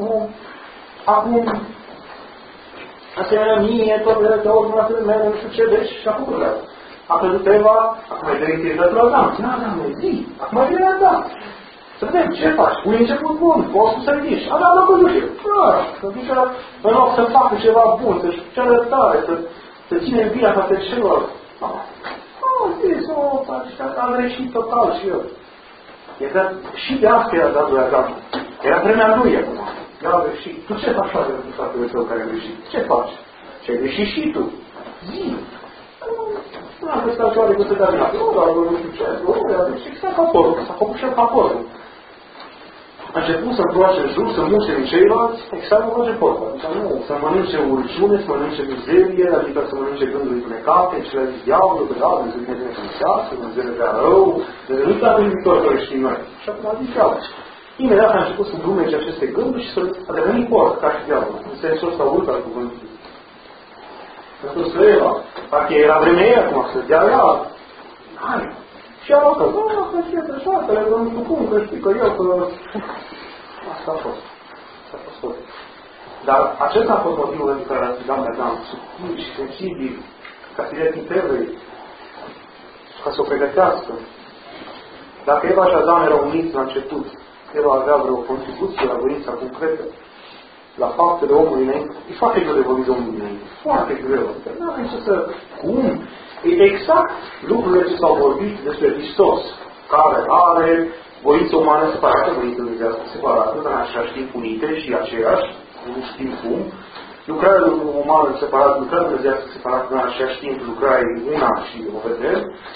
acum asemenea mie, toate ordinatele mele, nu știu ce, deci și-a făcut vreau. A crezut Eva, acum e de interesat la Adam. Zi, Adam, zi, acum e de Adam. Să vedem, ce faci? Cu început bun, poți să ridici. Adam a văzut eu. Să duce în loc să facă ceva bun, să-și ceară tare, să ține în via față celor. Zis, am greșit total și eu. Și de asta era dat lui Adam. Era vremea lui acum. El a greșit. Tu ce faci față cu fratele tău care a greșit? Ce faci? Ce ai greșit și tu? Zi. Nu am găsit altceva decât să dea din apă. Nu, dar nu știu ce. Deci exact ca porcul. S-a făcut și el ca porcul. A început să întoarce în jur, să muște din ceilalți, exact cum face porcul. Adică nu, să mănânce urciune, să mănânce mizerie, adică să mănânce gânduri plecate, ce le-a zis diavolul, că da, Dumnezeu ne vine să înțească, Dumnezeu ne vrea rău, Dumnezeu nu s-a gândit tot că știm noi. Și acum a zis diavolul. Imediat a început să drumece aceste gânduri și a devenit porc, ca și diavolul. În sensul ăsta urât al cuvântului. Pentru că Eva, dacă era vremea ei acum, să dea ea, hai, și a luat că, să fie așa, că le nu știu cum, că știi că eu, că... Asta a fost. Asta a fost tot. Dar acesta a fost motivul pentru care a zis Doamne Adam, subtil și sensibil, ca să fie Tivei, ca să o pregătească. Dacă Eva și Adam erau uniți la început, Eva avea vreo contribuție la voința concretă, la faptele omului înainte, e foarte greu de vorbit de omului înainte. Foarte greu. Nu avem ce să... Cum? E exact lucrurile ce s-au vorbit despre Hristos, care are voință umană separată, voință dumnezeiască separată, dar în același timp unite și aceeași, nu știm cum. Lucrarea umană separată, lucrarea dumnezeiască separată, dar în același timp lucrarea una și o vedem.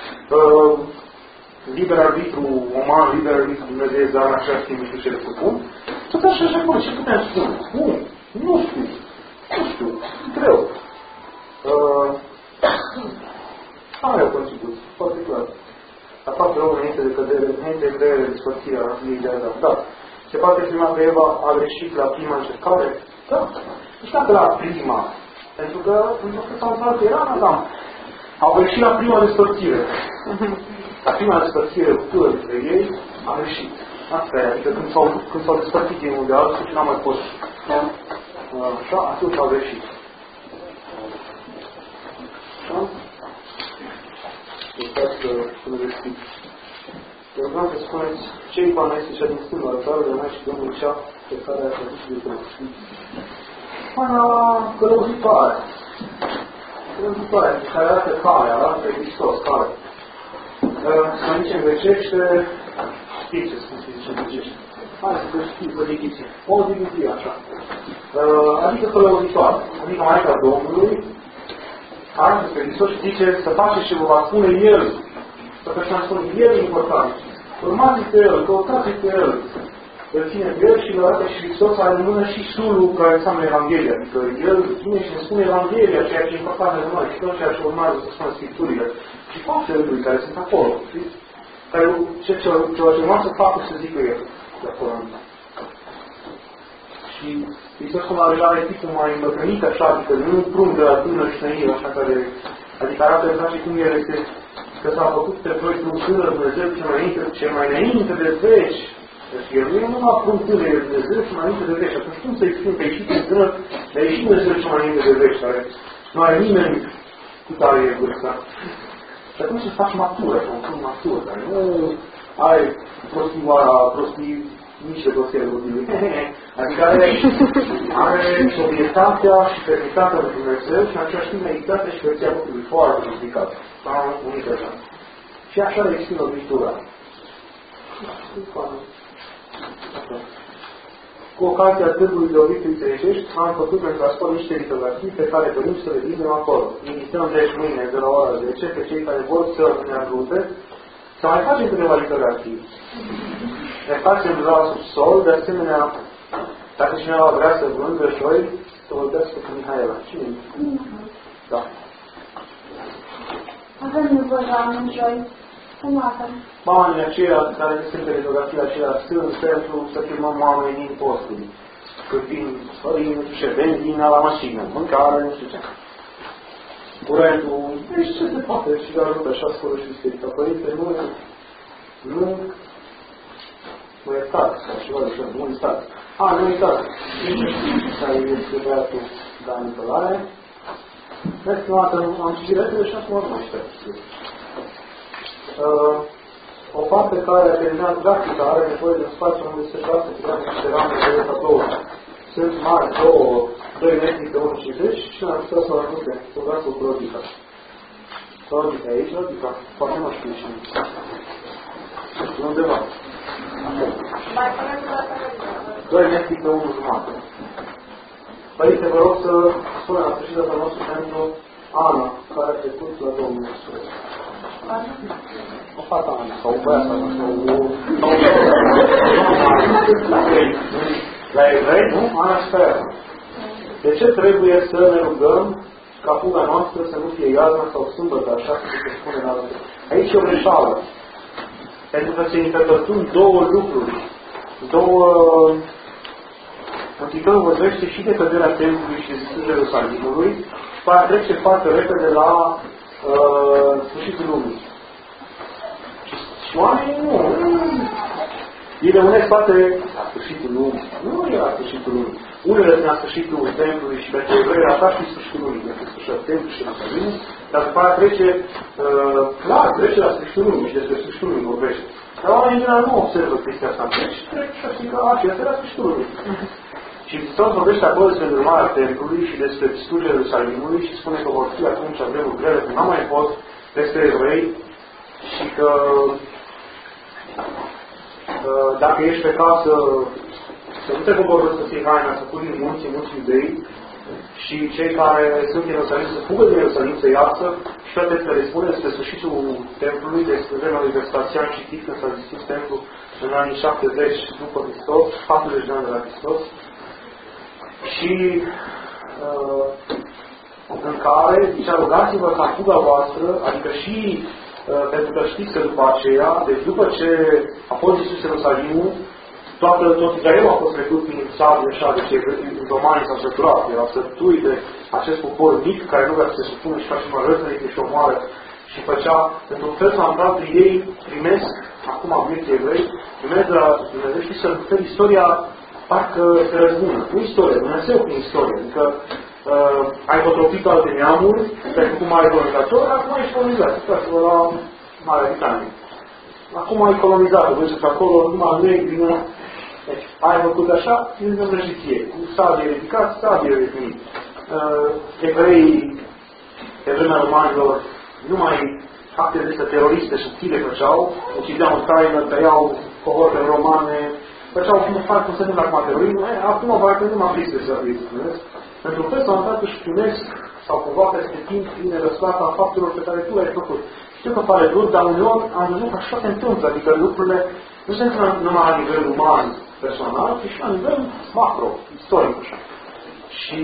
Liber arbitru uman, liber arbitru Dumnezeu, dar în același timp nu știu ce le propun. Tot așa și acolo, ce putem spune? Cum? Nu știu. Nu știu. Greu. Are o contribuție, foarte clar. Dar faptul rău înainte de cădere, înainte de cădere, despărțirea lui de Adam. Da. Se poate exprima că Eva a greșit la prima încercare? Da. Nu știu dacă la prima. Pentru că s-a întâmplat că era în Adam. Au greșit la prima despărțire. La prima despărțire ruptură dintre ei, a greșit. Asta e, adică când s-au despărțit ei unul de altul și n-am mai fost. Așa, atunci au greșit. Așa? Uitați să ne deschid. Eu vreau să spuneți ce icona este cea din stânga altarului mea și Domnul cea pe care a făcut și de trăsit. Icona călăuzitoare. Călăuzitoare, care arată calea, arată Hristos, calea. Să zice în grecește, știți ce spune, zice în grecește. Hai să știți, o dighiție. O dighiție, așa. Adică călăuzitoare. Adică Maica Domnului arată pe Hristos și zice să faceți ce vă va spune El. Pentru că și-am spune, El e important. Urmați pe El, căutați pe El. Îl ține pe El și îl arată și Hristos are în mână și sulul care înseamnă Evanghelia. Adică El vine și ne spune Evanghelia, ceea ce e important de noi și tot ceea ce urmează să spună Scripturile. Și faptele Lui care sunt acolo. Știți? Care ce urma să facă să zică El de acolo. Și Hristos cum are tipul mai îmbătrânit așa, adică nu prunc de la tânăr și năiv, așa care, adică arată exact și cum El este, că s-a făcut pe noi un tânăr Dumnezeu ce mai înainte de veci. Deci El nu e numai prunc tânăr, El Dumnezeu ce mai înainte de veci. Atunci cum să-i spun că a ieșit în tânăr, dar a ieșit Dumnezeu ce mai înainte de veci, care nu are nimeni cu tare e vârsta. Și atunci să faci matură, un matură, care nu ai prostii nici de prostie lui. Adică are sobrietatea și fermitatea lui Dumnezeu și în același timp meditatea și ferția lui foarte ridicată. Sau unică așa. Și așa le exprimă Scriptura. Cu ocazia târgului de Ovidiu Țereșești, am făcut pentru a spune niște litografii pe care dorim să le vindem acolo. Invităm deci mâine de la ora 10 pe cei care vor să ne ajute să mai facem câteva litografii. Ne facem la subsol, de asemenea, dacă cineva vrea să vândă joi, să vorbească cu Mihaela. Cine? Da. Avem nevoie la anul joi. Cum avem? Banii aceia care ne sunt pe litografia aceea sunt pentru să filmăm oamenii din posturi. Că vin fării, nu știu ce, benzina la mașină, mâncare, nu știu ce. Curentul, deci ce se poate și de ajută așa scoră și biserica. Părinte, nu iertați, sau ceva de așa, nu uitați. Nu uitați. Care este băiatul Dan Nicolae. Vezi că am citit repede și acum nu știu. O parte care a terminat practica are nevoie de un spațiu unde se poate crea niște rame de tablouri. Sunt mari, 2 metri pe 1,50 și n-ar putea să o ajute. Să o dați o logică. Logica aici, logica. Poate nu știu și undeva. 2 metri pe 1,5. Părinte, vă rog să spunem la sfârșitul nostru pentru Ana, care a trecut la Domnul Iisus. O fata Ana, sau băiat Ana, la evrei, nu? Ana și Ana. De ce trebuie să ne rugăm ca fuga noastră să nu fie iarnă sau sâmbătă, așa cum se spune la Ana? Aici e o greșeală. Pentru că se interpretând două lucruri. Mântuitorul vorbește și de căderea templului și de distrugerea Ierusalimului și poate trece foarte repede la sfârșitul lumii. Și oamenii nu. Ei reunesc toate la sfârșitul lumii. Nu e la sfârșitul lumii. Unele sunt la sfârșitul templului și pentru evrei așa și sfârșitul lumii. Pentru sfârșitul templului și Ierusalimul, dar după aceea trece la sfârșitul lumii și despre sfârșitul lumii vorbește. Dar oamenii în general nu observă chestia asta. Deci trec și așa că asta e la sfârșitul lumii. Și Hristos vorbește acolo despre urmarea templului și despre distrugerea Ierusalimului și spune că vor fi atunci vremuri grele, că n-a mai fost despre evrei și că dacă ești pe casă să nu te coborâți să ții haina, să pui în munții iudei și cei care sunt în Ierusalim să fugă din Ierusalim, să iasă și toate să le spune despre sfârșitul templului, despre vremea lui Vespasian citit când s-a distrus templul în anii 70 după Hristos, 40 de ani de la Hristos. Și în care zicea, rugați-vă ca fuga voastră, adică și pentru că știți că după aceea, deci după ce a fost distrus Ierusalimul, tot Israelul a fost trecut prin sabie așa, deci romanii s-au săturat, erau sătui de acest popor mic care nu vrea să se supune și face mă răzărică și omoară și făcea, într-un fel sau într-altul, ei primesc, acum vieții evrei, primesc de la Dumnezeu și să întâlni istoria parcă se răzbună. Nu istorie, Dumnezeu prin istorie. Adică ai potropit alte neamuri, te-ai făcut mare colonizator, acum ești colonizat. Uitați-vă la Marea Britanie. Acum ai colonizat, duceți acolo, numai negri, nu. Deci, ai făcut așa, îți dă ție. Cu sabie ridicat, sabie ridicat. Evreii, pe vremea romanilor, numai acte de astea teroriste subtile făceau, ucideau în taină, tăiau cohorte romane, făceau cum fac cum se întâmplă acum terorism, acum parcă nu m-am prins de să primesc. Pentru că sau în își primesc sau cumva peste timp vine răsplata faptelor pe care tu le-ai făcut. Știu că pare dur, dar uneori am văzut că așa se întâmplă, adică lucrurile nu se întâmplă numai la nivel uman, personal, ci și la nivel macro, istoric. Așa. Și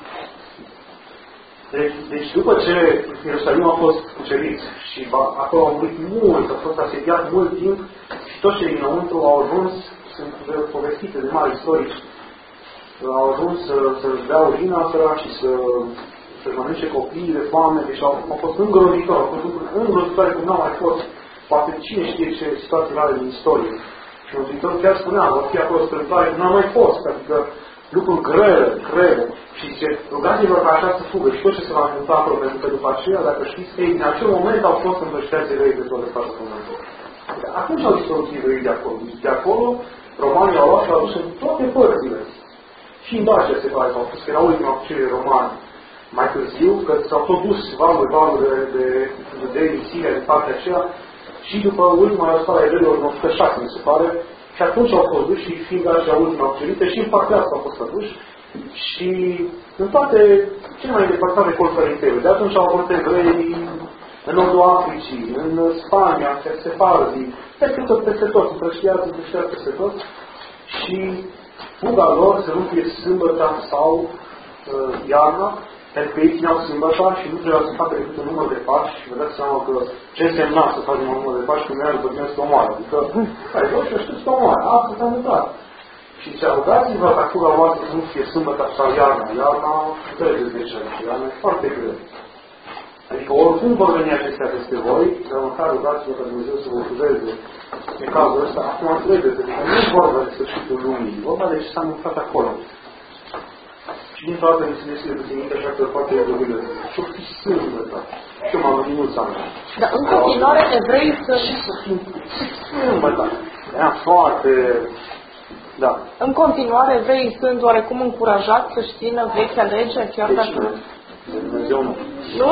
deci după ce Ierusalim a fost cucerit și acolo au murit mult, a fost asediat mult timp și toți cei dinăuntru au ajuns, sunt povestite de mari istorici, au ajuns să-și dea urina și să-și mănânce copiii de foame, deci au fost îngrozitori, au fost îngrozitoare cum n-au mai fost. Poate cine știe ce situații are din istorie. Și Mântuitorul chiar spunea, vor fi acolo strâmtoare, cum n-au mai fost, adică lucruri grele. Și zice, rugați-vă ca așa să fugă. Și tot ce se va întâmpla acolo, pentru că după aceea, dacă știți, ei, în acel moment au fost îmbrășteați evrei de tot de față pământul. Atunci au dispărut evrei de acolo. De acolo, romanii au luat și au adus în toate părțile. Și în Dacia se pare că au spus că era ultima cucerire romană. Mai târziu, că s-au tot dus valuri de iudei din Siria, din partea aceea, și după ultima răsfare a evreilor în 106, mi se pare, și atunci au fost duși și fiind aceea ultima cucerite, și în partea asta au fost aduși, și în toate cele mai îndepărtate colțuri interne. De atunci au avut evrei în nordul Africii, în Spania, peste Parzii, peste tot, împrăștiați peste tot, și fuga lor să nu fie sâmbătă sau iarna, pentru că ei țineau sâmbăta și nu trebuia să facă decât un număr de pași și vă dați seama că ce însemna să faci un număr de pași când era după tine să omoară. Adică, ai văzut și eu știu să omoară. Asta s-a întâmplat. Și zicea, rugați-vă ca fuga voastră să nu fie sâmbăta sau iarna. Iarna, înțelegeți de ce, iarna e foarte greu. Adică oricum vor veni acestea peste voi, dar măcar rugați-vă ca Dumnezeu să vă ușureze în cazul ăsta. Acum înțelegeți, pentru că nu e vorba de sfârșitul lumii, vorba de ce s-a întâmplat acolo. Și din toată înțelegeți de puținite, așa că poate e dovilă. Și-o fi sâmbătă. Și eu m-am gândit mulți ani. Dar în continuare evreii sunt... Ce să fim sâmbătă? Era foarte... Da. În continuare evreii sunt oarecum încurajați să-și țină vechea lege, chiar dacă... Dumnezeu nu. Nu?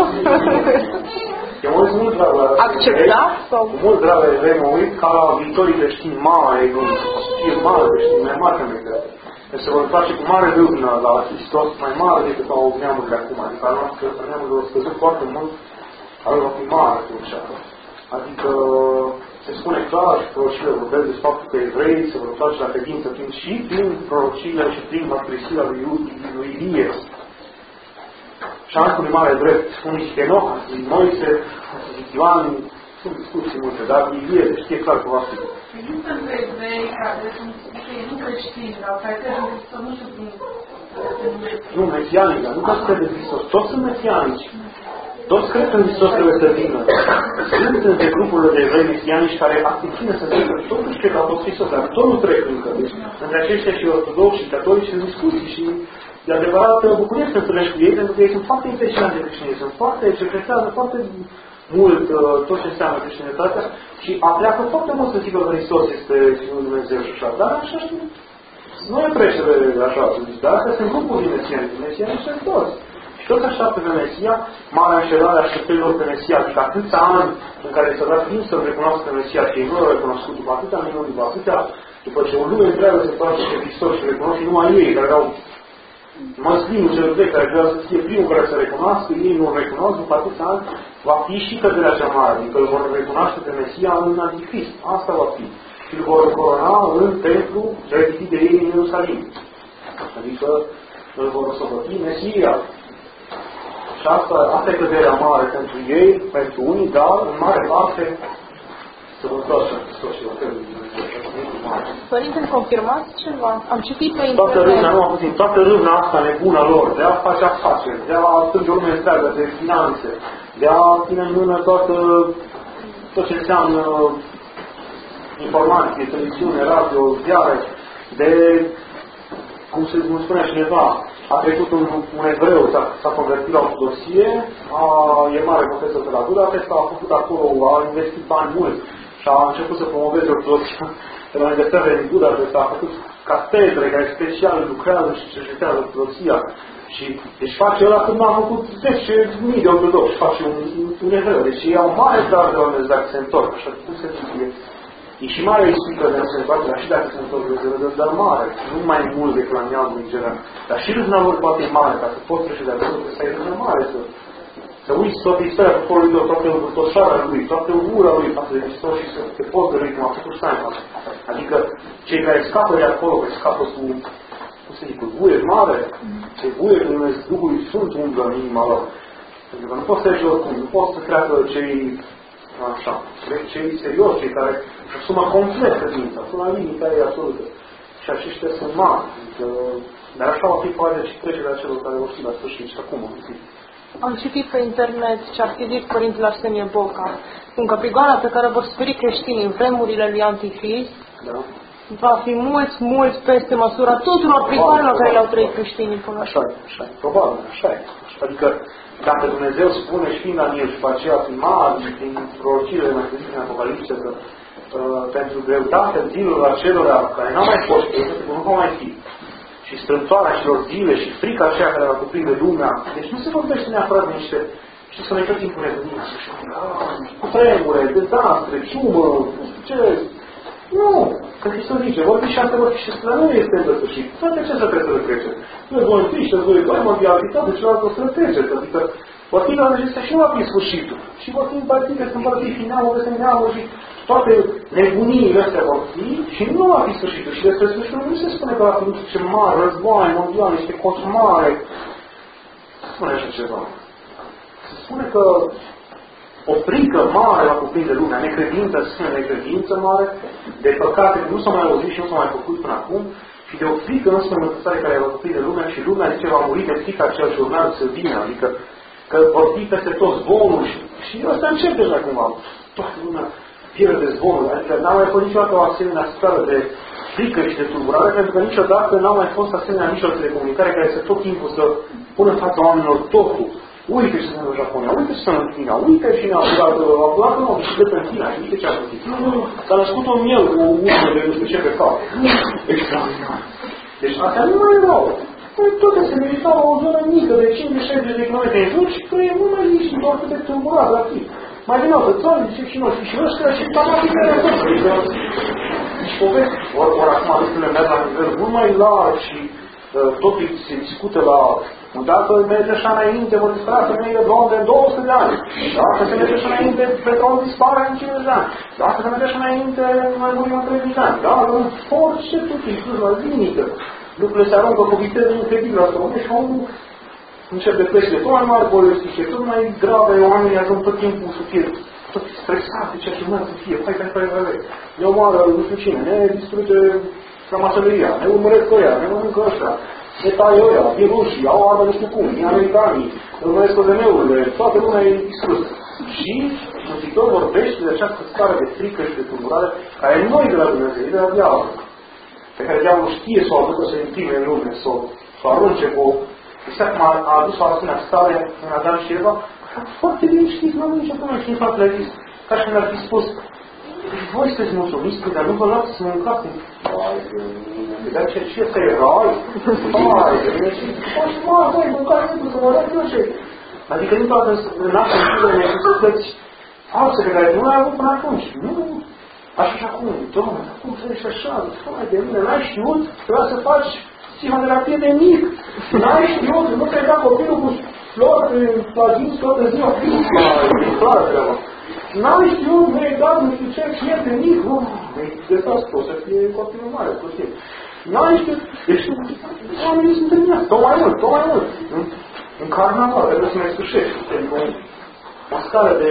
Eu mă uit mult drag la acceptat? Sau? Mult drag la evrei, mă uit ca la viitorii creștini mari, fie mari creștini, mai mari ca noi cred. Deci se vor face cu mare râvnă la Hristos, mai mare decât au neamurile acum. Adică al noastră, neamurile au scăzut foarte mult, ale vor fi mari atunci. Adică se spune clar și prorocile vorbesc despre faptul că evreii se vor face la credință și prin prorocile și prin mărturisirea lui Ilie. Și am spune mare drept, unii zic Enoch, zic Moise, zic Ioan, sunt discuții multe, dar Ilie se știe clar că va fi. Există între evrei care sunt nu creștini, dar care cred în Hristos, nu știu cum se numește. Nu, mesianici, dar nu toți cred în Hristos, toți sunt mesianici. Toți cred că Hristos trebuie să vină. Sunt între grupurile de evrei mesianici care activine să zică că totuși cred că a fost Hristos, dar tot nu trec încă. Deci, între aceștia și ortodoxi și catolici sunt discuții și de adevărat bucurie să întâlnești cu ei, pentru că ei sunt foarte impresionanți de creștinism, sunt foarte, cercetează foarte mult tot ce înseamnă creștinătatea și apleacă foarte mult să zică că Hristos este Fiul lui Dumnezeu și așa. Dar așa știu, nu e trecere așa, să zici, dar astea sunt grupuri de mesianici sunt toți. Și tot așteaptă pe Mesia, marea înșelare așteptărilor pe Mesia, adică atâția ani în care s-a dat timp să-L recunoască pe Mesia și ei nu l-au recunoscut după atâtea minuni, după ce o lume întreagă se face pe Hristos și recunosc și numai ei, care erau măslinul cel vechi, care vreau să fie primul care să recunoască, ei nu-L recunosc după atâția ani, va fi și căderea cea mare, adică îl vor recunoaște pe Mesia în Antichrist. Asta va fi. Și îl vor corona în templu ridicat de ei în Ierusalim. Adică îl vor săvăti Mesia. Și asta e căderea mare pentru ei, pentru unii, dar în mare parte să vă întoarce Hristos și la felul de Dumnezeu. Părinte, îmi confirmați ceva? Am citit pe internet. Toată râvna, nu am puțin, toată râvna asta nebună lor, de a face afaceri, de a strânge o lume întreagă de finanțe, de a ține în mână tot ce înseamnă informație, televiziune, radio, ziare, de, cum spunea cineva, a trecut un evreu, s-a convertit la ortodoxie, e mare profesor de la Budapest, a făcut acolo, a investit bani mulți și a început să promoveze ortodoxia de la universitatea din Budapest, a făcut catedre care special lucrează și cercetează ortodoxia și deci face ăla când a făcut 10.000 de ortodoxi, face un evreu, deci ei au mare dar de la Dumnezeu dacă se întorc, așa cum se zice. E și mare explică de a se întoarce, dar și dacă se întorc de dar mare, nu mai mult decât la neamul în general. Dar și râzna lor poate e mare, ca să poți trece de acolo, că să ai râzna mare, să uiți toată istoria poporului lor, toată învârtoșarea lui, toată ura lui față de Hristos și să te poți gări cum a făcut Steinman. Adică cei care scapă de acolo, că scapă cu, cum se zic, cu buie mare, ce buie când numesc Duhului Sfânt umblă în inima lor. Pentru că nu poți să treci oricum, nu poți să treacă cei așa, cei serioși, cei care își asumă complet credința, până la limita ei absolută. Și aceștia sunt mari. Adică, dar așa va fi poate și trecerea celor care vor fi la sfârșit și acum. Am citit pe internet ce ar fi zis Părintele Arsenie Boca. Spun că prigoana pe care vor suferi creștinii în vremurile lui Antichrist va fi mulți peste măsura tuturor prigoanelor care le-au trăit creștinii până așa. Așa e, probabil, așa e. Adică, dacă Dumnezeu spune și prin Daniel și pe aceea prin mari, prin prorocile mai târziu în Apocalipse, că pentru greutatea zilelor acelora care n-au mai fost, nu va mai fi, și strâmtoarea celor zile și frica aceea care va cuprinde lumea, deci nu se vorbește neapărat de niște, și să ne tot timpul nebunia, cu tremure, dezastre, ciumă, ce... Nu, că Hristos zice, vor fi și astea, vor fi și astea, nu este îndăsășit. Toate acestea trebuie să le trece. Noi vom fi și voi mondialitate, celălalt o să le treceți. Adică vor fi la acestea și nu va fi sfârșitul. Și vor fi împărțite, să împărți finalul, că se neamă și toate nebuniile astea vor fi și nu va fi sfârșitul. Și despre sfârșitul nu se spune că va fi nu știu ce mare, război mondial, niște cosmare. Se spune așa ceva. Se spune că o frică mare va cuprinde lumea, necredință, necredință mare, de păcate că nu s-au mai auzit și nu s-au mai făcut până acum, și de o frică înspăimântătoare care va cuprinde lumea și lumea zice va muri de frică aceea ce urmează să vină, adică că vor fi peste tot zvonuri și ăsta începe deja cumva. Toată lumea pierde zvonul, adică n-a mai fost niciodată o asemenea stare de frică și de tulburare, pentru că niciodată n-au mai fost asemenea mijloace de comunicare care să tot timpul să pună în fața oamenilor totul. Uite ce se întâmplă în Japonia, uite ce se întâmplă în China, uite cine a luat o bicicletă în China și uite ce a făcut. S-a născut un miel cu o urmă de nu știu ce pe cap. Extraordinar. Deci astea nu mai erau. Toate se meritau o zonă mică de 50-60 de km în jur și că e mult mai mici și doar cât de tulburat la fi. Mai din altă țară, zice și noi, și ăștia și toate care le deci povesti. Ori acum lucrurile merg la nivel mult mai larg și totul se discută la... Dacă merge așa înainte, vor dispara femeile blonde în 200 de ani. Dacă se merge așa înainte, petrolul dispare în 50 de ani. Dacă se merge așa înainte, mai murim în 30 de ani. Dacă orice totul inclus la limită, lucrurile se aruncă cu viteză incredibilă asta. Și omul începe depresiile tot mai mari, bolestice, tot mai grave, oamenii ajung tot timpul să fie tot stresați de ceea ce urmează să fie. Hai. Ne omoară nu știu cine, ne distruge framasăleria, ne urmăresc cu ea, ne mănâncă ăștia, ne taie ăia, vin rușii, au armă nu știu cum, vin americanii, urmăresc ODM-urile, toată lumea e distrusă. Și Mântuitorul vorbește de această stare de frică și de tulburare, care nu e de la Dumnezeu, e de la diavol, pe care diavolul știe să o aducă să imprime în lume, să o arunce cu... Exact cum a adus o asemenea stare în Adam și Eva, foarte bine știți, nu nici acum și în fapt le-a zis, ca și când ar fi spus, voi sunteți mulțumiți, dar nu vă luați să mâncați. Dar ce ăsta e rai? Voi mâncați simplu să vă luați eu ce. Adică nu toată nașa în necesități false pe care nu le-ai avut până atunci. Nu, așa și acum, Doamne, acum să ești așa, fai de mine, n-ai știut, trebuia să faci psihoterapie de mic. N-ai știut, nu te-ai dat copilul cu flori pe plagini toată ziua. E clară treaba. N-ai știut, nu ai dat, nu știu ce, fie de mic, nu, de asta spus, să fie copilul mare, puțin. N-ai știut, deci oamenii sunt terminați, tot mai mult. În carnaval, trebuie să mai sfârșești, adică o scară de,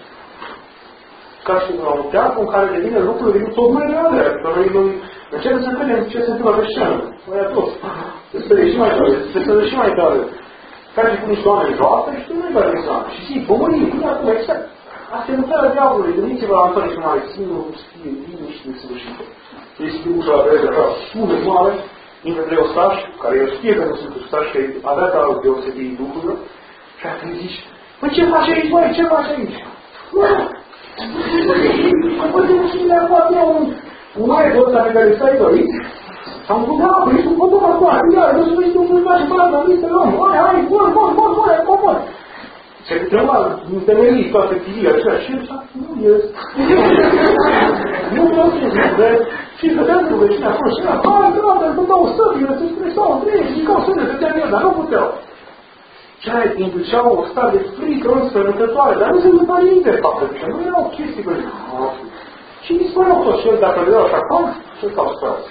ca și la un teatru în care devine lucrurile tot mai reale, adică noi începem să vedem ce se întâmplă pe scenă, aia toți, se sperie și mai tare, se sperie și mai tare. Care și cu niște oameni joacă și tu nu-i bără examen. Și zic, bă, mării, bine acum, exact. Asta e lucrarea diavolului. Gândiți-vă la Antoni și Mare, singurul cu scrie liniște de sfârșită. Este ușa la perete, așa, sunet mare, intră trei ostași, care el știe că nu sunt ostași, că avea darul deosebit duhurilor, și atunci zici, păi ce faci aici, băi, ce faci aici? Păi de cine a fost eu un mare de ăsta pe care stai dorit? S-am rugat, băi, ești un copil acum, iar, nu știu, ești un copil și până la listă, hai, bun. Se întreba în temelii toate chiria aceea și nu este. Nu vreau să zic, și vedeam cu vecina acolo și era, hai, dragă, îmi dau o săbie, să stresau, trei, și ca o săbie, să te dar nu puteau. Și aia induceau o stare de frică înspăimântătoare, dar nu se întâmpla nimic de fapt, adică nu erau chestii pe și dispăreau tot și el, dacă le dau așa, ce stau spărați.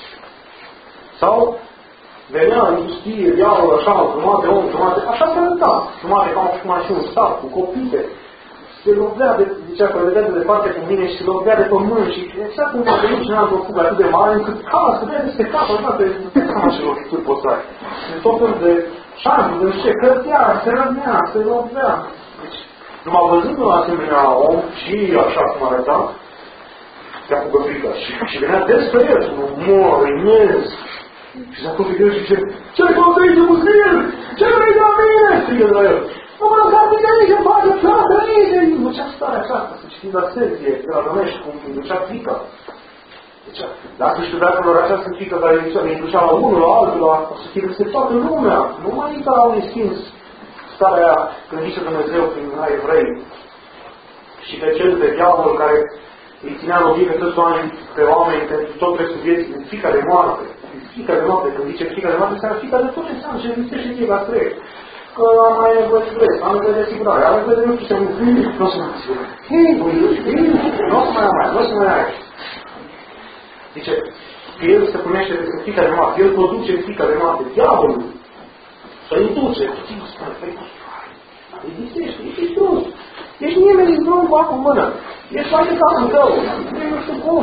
Sau venea în pustie, diavolul așa, jumate om, jumate, așa se arăta, jumate ca și un stat, cu copite, se lovea de, zicea că vedea de departe cu mine și se lovea de pământ și exact cum a venit cineva într-o fugă atât de mare, încât se vedea de capă, toate, cam și lovituri postare. Și tot felul de șansuri, de ce, cărtea, se rămnea, se lovea. Deci, numai văzând un asemenea om și așa cum arăta, te-a fugă frică și venea despre el, un umor imens. Și s-a pus el și zice, ce-i copii cu el? Ce vrei de la mine? Strigă de la el. Nu mă lăsați de aici, îmi face plată aici! Inducea starea aceasta, să știți la secție, de la Domnești, cum inducea frica. Deci, dacă știu dacă lor această frică care inducea la unul, la altul, la să chiruse toată lumea, nu mai intra la unui schimb starea aia când zice Dumnezeu prin evrei. Și pe cel de diavol care îi ținea lovire pe oameni pentru tot restul vieții, din frica de moarte. Frica de noapte, când zice frica de noapte, înseamnă frica de tot ce înseamnă și există și la trei. Că am mai nevoie de stres, am nevoie de asigurare, am nevoie de nu știu ce, nu o să mai asigurare. Nu o să mai am mai, nu o să mai ai. Zice, că el se punește despre frica de noapte, el produce frica de noapte, diavolul, să induce, puțin spune, existește, ești prost. Ești nimeni din drum cu apă în mână. Ești mai de capul tău, nu știu cum.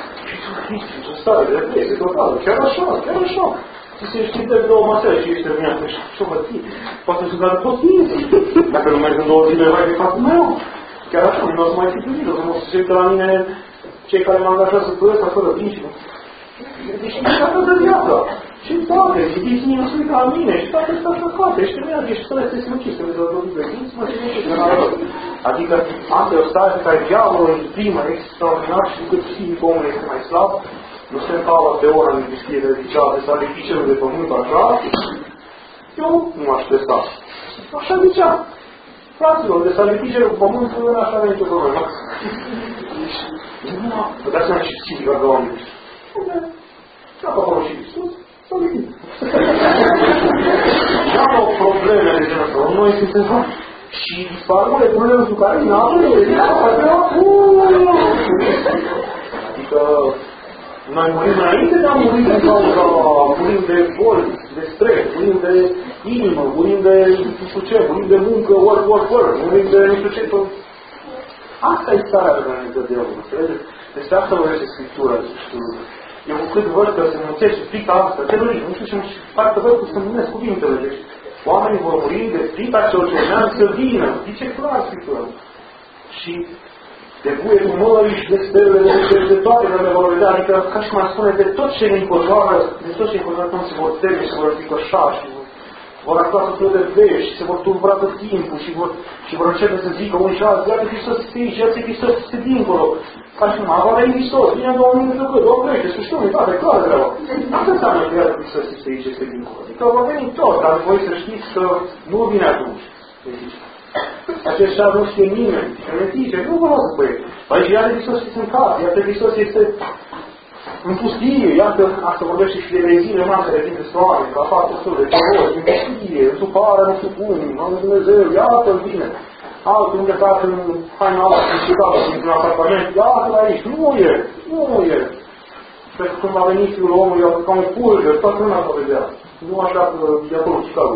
Și tu stare de depresie totală, chiar așa. Și se știi de două masele și ești terminat. Și-o bătii, poate să dă tot timpul. Dacă nu merg în 2 zile, vai de capul meu. Chiar așa, nu o să mai fi primit, o să mă se uită la mine cei care mă angajează cu ăsta, fără principiu. Deci e atât de viață. Și toate, și disnii nu se uită la mine, și toate sunt șocate, și terminat, ești să le se sinucis, să le dă două de dinți, mă sinucis de la lor. Adică, asta e o stare pe care diavolul îi imprimă extraordinar și cât psihic omul este mai slab, nu se întâmplă de ora în discuție de zicea, de sacrificiile de pământ, așa, eu nu m-aș testa. Așa zicea. Fraților, de sacrificiile cu pământul, nu așa avea nicio problemă. Vă dați seama și psihica de oameni. Ce-a făcut și Iisus? S-a gândit. probleme de genul ăsta. Noi suntem și dispar problemele cu care n-am adică noi murim înainte de a muri de cauza, murim de boli, de stres, murim de inimă, murim de nu știu ce, murim de muncă, murim de nu știu ce. Asta e starea pe care ne dă Dumnezeu, înțelegeți? Despre asta vorbește Scriptura. Eu cu cât văd că se înmulțește frica asta, terorism, nu știu ce, parcă văd cum se numesc cuvintele, deci oamenii vor muri de frica ce urmează să vină. Zice clar Scriptura. Și de buietul mării și de stelele, de toate le vor vedea, adică ca și mai spune, de tot ce ne înconjoară, se vor teme, se vor înficoșa și vor actua tot felul de vești și se vor tulbura tot timpul și vor începe să zică unii și alții, iată Hristos este aici, iată Hristos este dincolo. Ca și numai, va veni Hristos, vine în 2000 de lucruri, Doamnește, să știu, toate, clar treaba. Asta înseamnă că iată Hristos este aici, este dincolo. Adică va veni tot, dar voi să știți că nu vine atunci. Aceștia nu știe nimeni, că ne zice, nu vă lasă pe ei. Aici iată Hristos este în casă, iată Hristos este în pustie, iată, asta vorbește și de rezile noastre de dintre soare, ca față sus, de păroși, în pustie, în supără, nu știu cum, în Dumnezeu, iată-l vine. Altul unde fac în haina altă, în Chicago, într-un apartament, iată-l aici, nu e. Și când va veni Fiul omului, iată ca un pulver, toată lumea va vedea. Nu așa că e acolo în Chicago,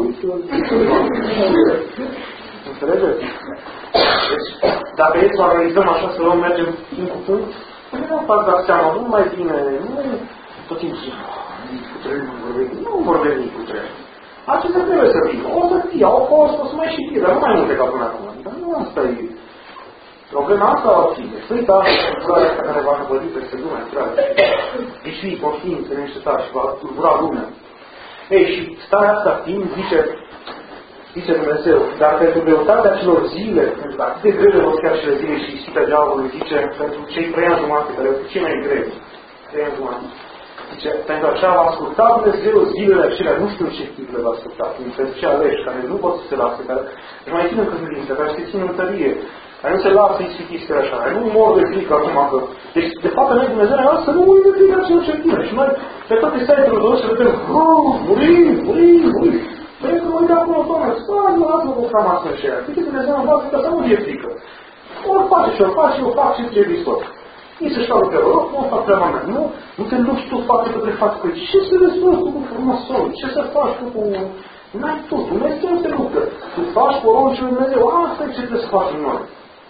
înțelegeți? Deci, dacă e să analizăm așa, să luăm, mergem punct cu punct, nu v-ați dat seama, nu mai bine, nu tot timpul nu vor veni cu trei. Acestea trebuie să vină. O să fie, au fost, o să mai și fie, dar nu mai multe ca până acum. Dar nu asta e. Problema asta va fi. Sfânta asta care va învădi peste lumea întreagă. Deși conștiințe neștătari și va tulbura lumea. Ei, și starea asta fiind, zice Dumnezeu, dar pentru greutatea celor zile, pentru că atât de grele vor chiar cele zile și ispita diavolului, zice, pentru cei 3 ani jumate, care au cei mai grei, 3 ani jumate. Zice, pentru aceea va asculta Dumnezeu zilele acelea, nu știu ce tip le va asculta, pentru cei aleși, care nu pot să se lasă, care își mai țin în căsătorie, care se țin în tărie, care nu se lasă ispitiți pe așa, care nu mor de frică acum, că... Deci, de fapt, noi Dumnezeu ne lasă să nu muri de frică celor ce tine. Și noi, pe toate site-urile de să vedem, murim. Pentru că uite acolo, Doamne, stai, nu lasă-mă cu cam asta și aia. Zice Dumnezeu învață că să nu fie frică. Ori face și ori face, eu fac și zice Hristos. Ei să-și facă pe rog, nu fac treaba mea. Nu te lupți tu față către față cu ei. Ce să răspunzi tu cu frumosol? Ce să faci tu cu... N-ai tu, Dumnezeu te luptă. Tu faci poruncile lui Dumnezeu. Asta e ce trebuie să facem noi.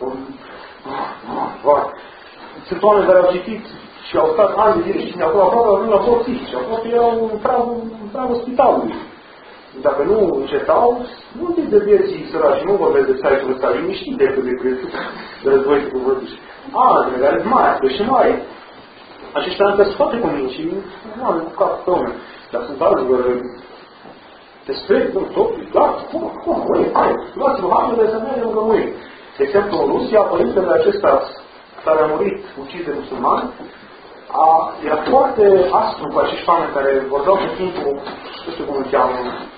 Sunt oameni care au citit și au stat ani de zile și acolo aproape au venit la boli psihice. Aproape erau în pragul spitalului. Dacă nu încetau, multe de vieții sărași, nu vorbesc de site-ul ăsta, liniștite cât de crezut de război cu vădiși. Altele, care și mai. Aceștia încă sunt foarte convinși și nu am cu capul pe oameni. Dar sunt alții care despre, hai, luați-vă hainele să mergem în România. De exemplu, în Rusia, părintele acesta care a murit ucis de musulmani, era foarte aspru cu acești oameni care vorbeau pe timpul, nu știu cum îl cheamă,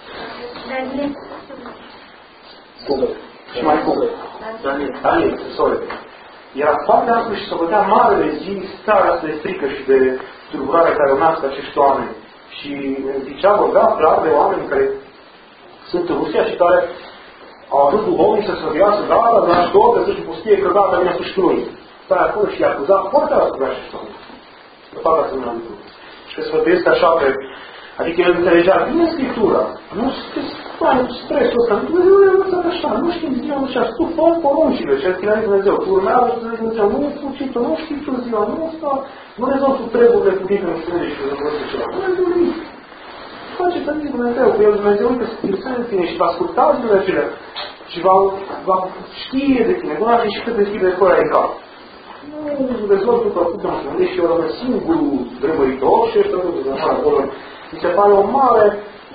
și mai cum? Daniel, sorry. Era foarte aspru și s-o bătea marele zi starea asta de frică și de tulburare care urmează acești oameni. Și zicea, vorbea clar de oameni care sunt în Rusia și care au adus duhovnic să sfătuiască, gata, dar și două, că să-și pustie, că gata, vine să-și lui. Stai acolo și i-a acuzat foarte aspru pe acești oameni. De fapt, asemenea lucru. Și că sfătuiesc așa pe... Adică el înțelegea bine Scriptura. Nu stresul ăsta. Dumnezeu le învățat așa. Nu știm ziua, nu știu. Tu fă poruncile. Și el scria Dumnezeu. Tu urmează să zici Dumnezeu. Nu e fucită. Nu știi tu ziua. Nu ăsta. Nu rezolvi tu treburile cu tine. Nu știu și rezolvi ceva. Nu rezolvi. Face să zici Dumnezeu. Că el Dumnezeu uite să de tine și va asculta zilele acelea. Și va știe de tine. Nu are și cât de schide de fără cap. Nu rezolvi tu tot de mă și eu rămân singurul drămăritor și ăștia nu se rămân acolo. Mi se pare o mare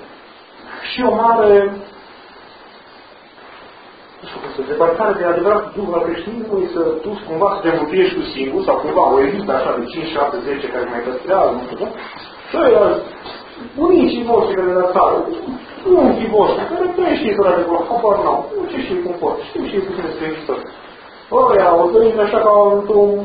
nu știu cum să depărtare de adevărat Duhul al creștinismului să tu cumva să te mântuiești tu singur sau cumva o elită așa de 5, 7, 10 care mai păstrează, nu știu, și ăia bunicii voștri care de la țară, unchii voștri, care nu știi să de acolo, habar n-au, nu ce știi cum pot, știu și ei puțin despre Hristos. Ăia o trăim așa ca într-un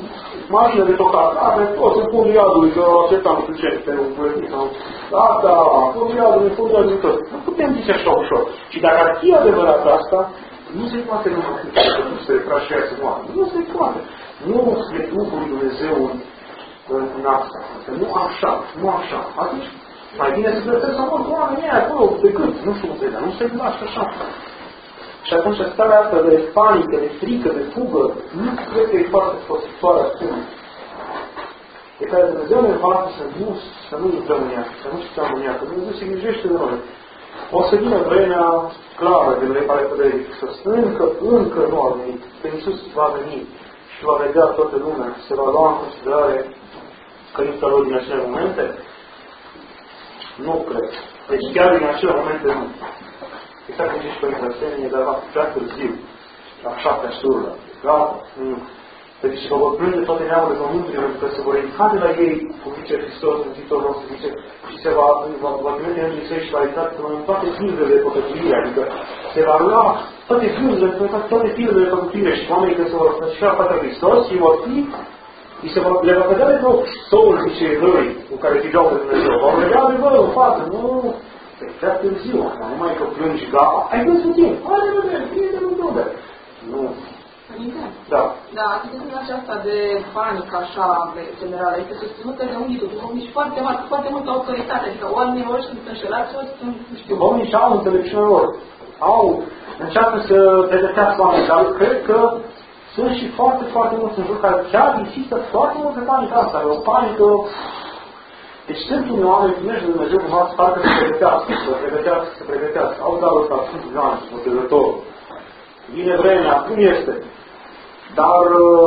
mașină de tocat, o să pun iadului, că acesta nu știu ce, pe un buletin sau asta, pun iadului tot. Nu putem zice așa ușor. Și dacă ar fi adevărat asta, nu se poate numai că nu se retrașează moarte. Nu se poate. Nu e Duhul lui Dumnezeu în asta. Nu așa, nu așa. Atunci, mai bine să găsesc să mult oamenii aia acolo, de gând, nu știu unde, dar nu se lasă așa. Și atunci starea asta de panică, de frică, de fugă, nu cred că e foarte folositoare acum. E care Dumnezeu ne învață să nu intrăm în ea, să nu stăm în ea, că Dumnezeu se grijește de noi. O să vină vremea clară de reparare, să încă nu a venit. Că Iisus va veni și va vedea toată lumea, se va lua în considerare căința lui din acele momente? Nu cred. Deci chiar din acele momente nu. Exact cum zici Părinte Arsenie, dar va fi prea târziu. La 7-a sură. Gata. Nu. Deci vă vor plânge toate neamurile pământului, pentru că se vor ridica de la ei, cum zice Hristos, Mântuitorul nostru, zice, și se va trimite îngerii săi și va ridica în toate firzele de păcătuire, adică se va lua toate firzele, toate firzele de păcătuire și oamenii când se vor răsfășura în fața Hristos, ei vor fi, le va vedea de nou soul și cei răi cu care țigeau de Dumnezeu. Vor vedea adevărul în față, nu, e prea târziu, numai că plângi, gata, ai văzut timp, hai de vedere, fie de unde. Nu. Da. Da, atitudinea aceasta de panică așa generală este susținută de unii duhovnici și foarte multă autoritate. Adică oamenii ori sunt înșelați, ori sunt, nu știu. Duhovnici au înțelepciunea lor. Încearcă să dezătească oamenii, dar cred că sunt și foarte, foarte mulți în jur care chiar există foarte multă panică asta. O panică. Deci sunt unii oameni primești de Dumnezeu cumva să facă să pregătească. Au darul ăsta, Sfântul Ioan, Motezătorul. Vine vremea, cum este? Dar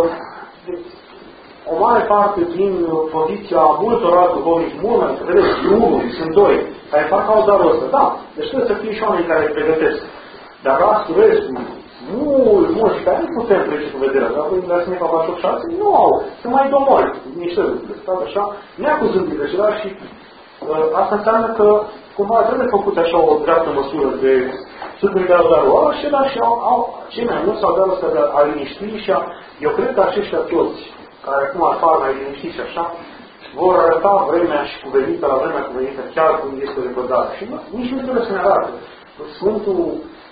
o mare parte din poziția multor alți duhovnici, mult mai, vedeți, unul, sunt doi, care fac au darul ăsta. Da, deci trebuie să fie și oamenii care îi pregătesc. Dar restul, mult, și care nu putem trece cu vederea. Dar voi la Sfântul Papașoc 6 nu au, se mai domori niște lucruri. Stau așa, neacuzând de ceva și asta înseamnă că cumva trebuie făcut așa o dreaptă măsură de sunt de darul ăla și ăla și cei mai mulți au darul ăsta de a liniști și eu cred că aceștia toți, care acum apar mai liniștiți și așa, vor arăta vremea și cuvenită la vremea cuvenită, chiar cum este repădată. Și nici nu trebuie să ne arate. Sfântul,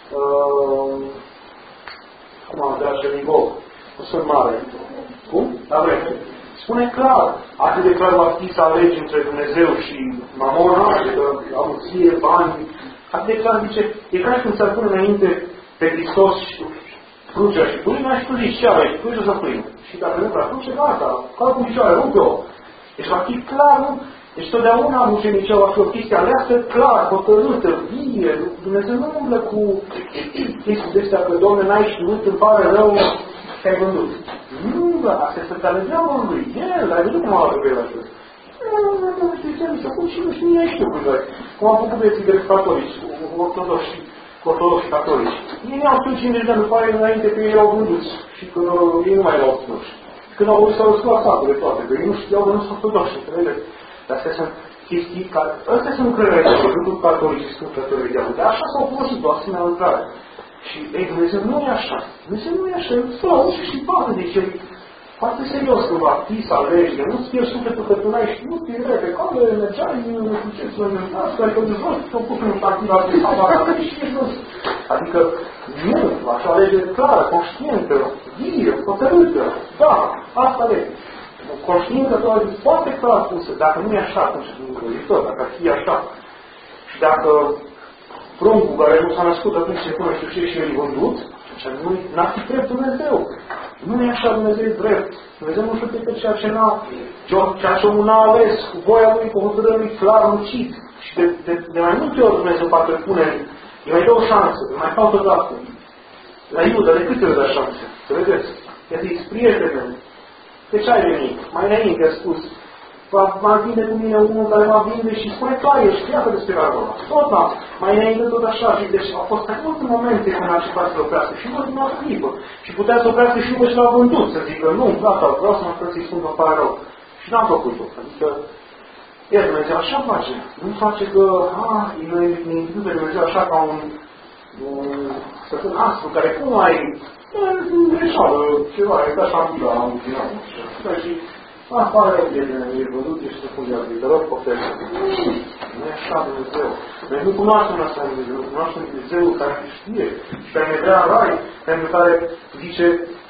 cum am dat și Nivou, un Sfânt Mare. Cum? La vreme. Spune clar, atât de clar va fi să alegi între Dumnezeu și Mamona, adică avuție, bani. Atât de clar zice, e ca și când ți-ar pune înainte pe Hristos și crucea și pâinea și tu zici ce aveai, crucea sau pâine. Și dacă nu vrea cruce, gata, cal cu picioare, rupe-o. Deci va fi clar, nu? Deci totdeauna mucenicea va fi o chestie aleasă, clar, hotărâtă, vie. Dumnezeu nu umblă cu chestii de astea, că Doamne, n-ai știut, îmi pare rău că ai vândut. Nu, dar asta este alegeamul lui. El, ai văzut cum a luat pe el așa. Nu știu ce mi s-a pus și nu știu, nici știu cum am făcut băieții greco-catolici, ortodoxi catolici. Ei ne-au spus 50 de ani după aia înainte că ei au vânduți și că ei nu mai l-au spus. Când au s-au răsculat satele toate, că ei nu știau că nu sunt ortodoxi, înțelegeți? Dar astea sunt chestii care, astea sunt lucrările de lucruri catolici, sunt lucrările de dar așa s-au folosit o asemenea lucrare. Și, ei, Dumnezeu nu e așa. Dumnezeu nu e așa, el stă la ușă și bate, deci el foarte serios când va fi să alegi, că nu-ți pierzi sufletul că tu n-ai știut, că e pe cale, mergeai, nu știu ce, să mergească, adică nu știu, s-au pus un activ la tine, și ești nu. Adică, nu, așa alege clară, conștientă, vie, hotărâtă, da, asta alege. Conștientă, toată foarte clar pusă, dacă nu e așa, atunci nu e tot, dacă ar fi așa. Și dacă pruncul care nu s-a născut atunci se pune știu ce și el vândut, n-ar fi drept Dumnezeu. Nu e așa, Dumnezeu e drept. Dumnezeu nu știu decât ceea ce omul n-a ales, cu voia lui, cu hotărârea lui clar mucit. Și de mai multe ori Dumnezeu poate pune, îi mai dă o șansă, îi mai fac odată. La Iuda, de câte ori dă șanse? Să vedeți? I-a zis, prietene, de ce ai venit? Mai înainte a spus, va vinde cu mine unul care va vinde și spune clar, el știa că despre acolo. Tot da, mai înainte tot așa și deci au fost mai multe momente când a început să oprească și în ultima clipă. Și putea să oprească și după ce l-a vândut, să zică, nu, gata, vreau să mă să-i spun că pare rău. Și n-am făcut-o. Adică, e Dumnezeu așa face. Nu face că, ne indică Dumnezeu așa ca un stăpân astru, care cum ai greșeală, ceva, e ca șantila la un final. Și apare prietene, e văzut, ești refugiat, îi rog poftește. Nu e așa Dumnezeu. Noi nu cunoaștem asta Dumnezeu, nu cunoaștem Dumnezeu care știe și care ne vrea în rai, pentru care zice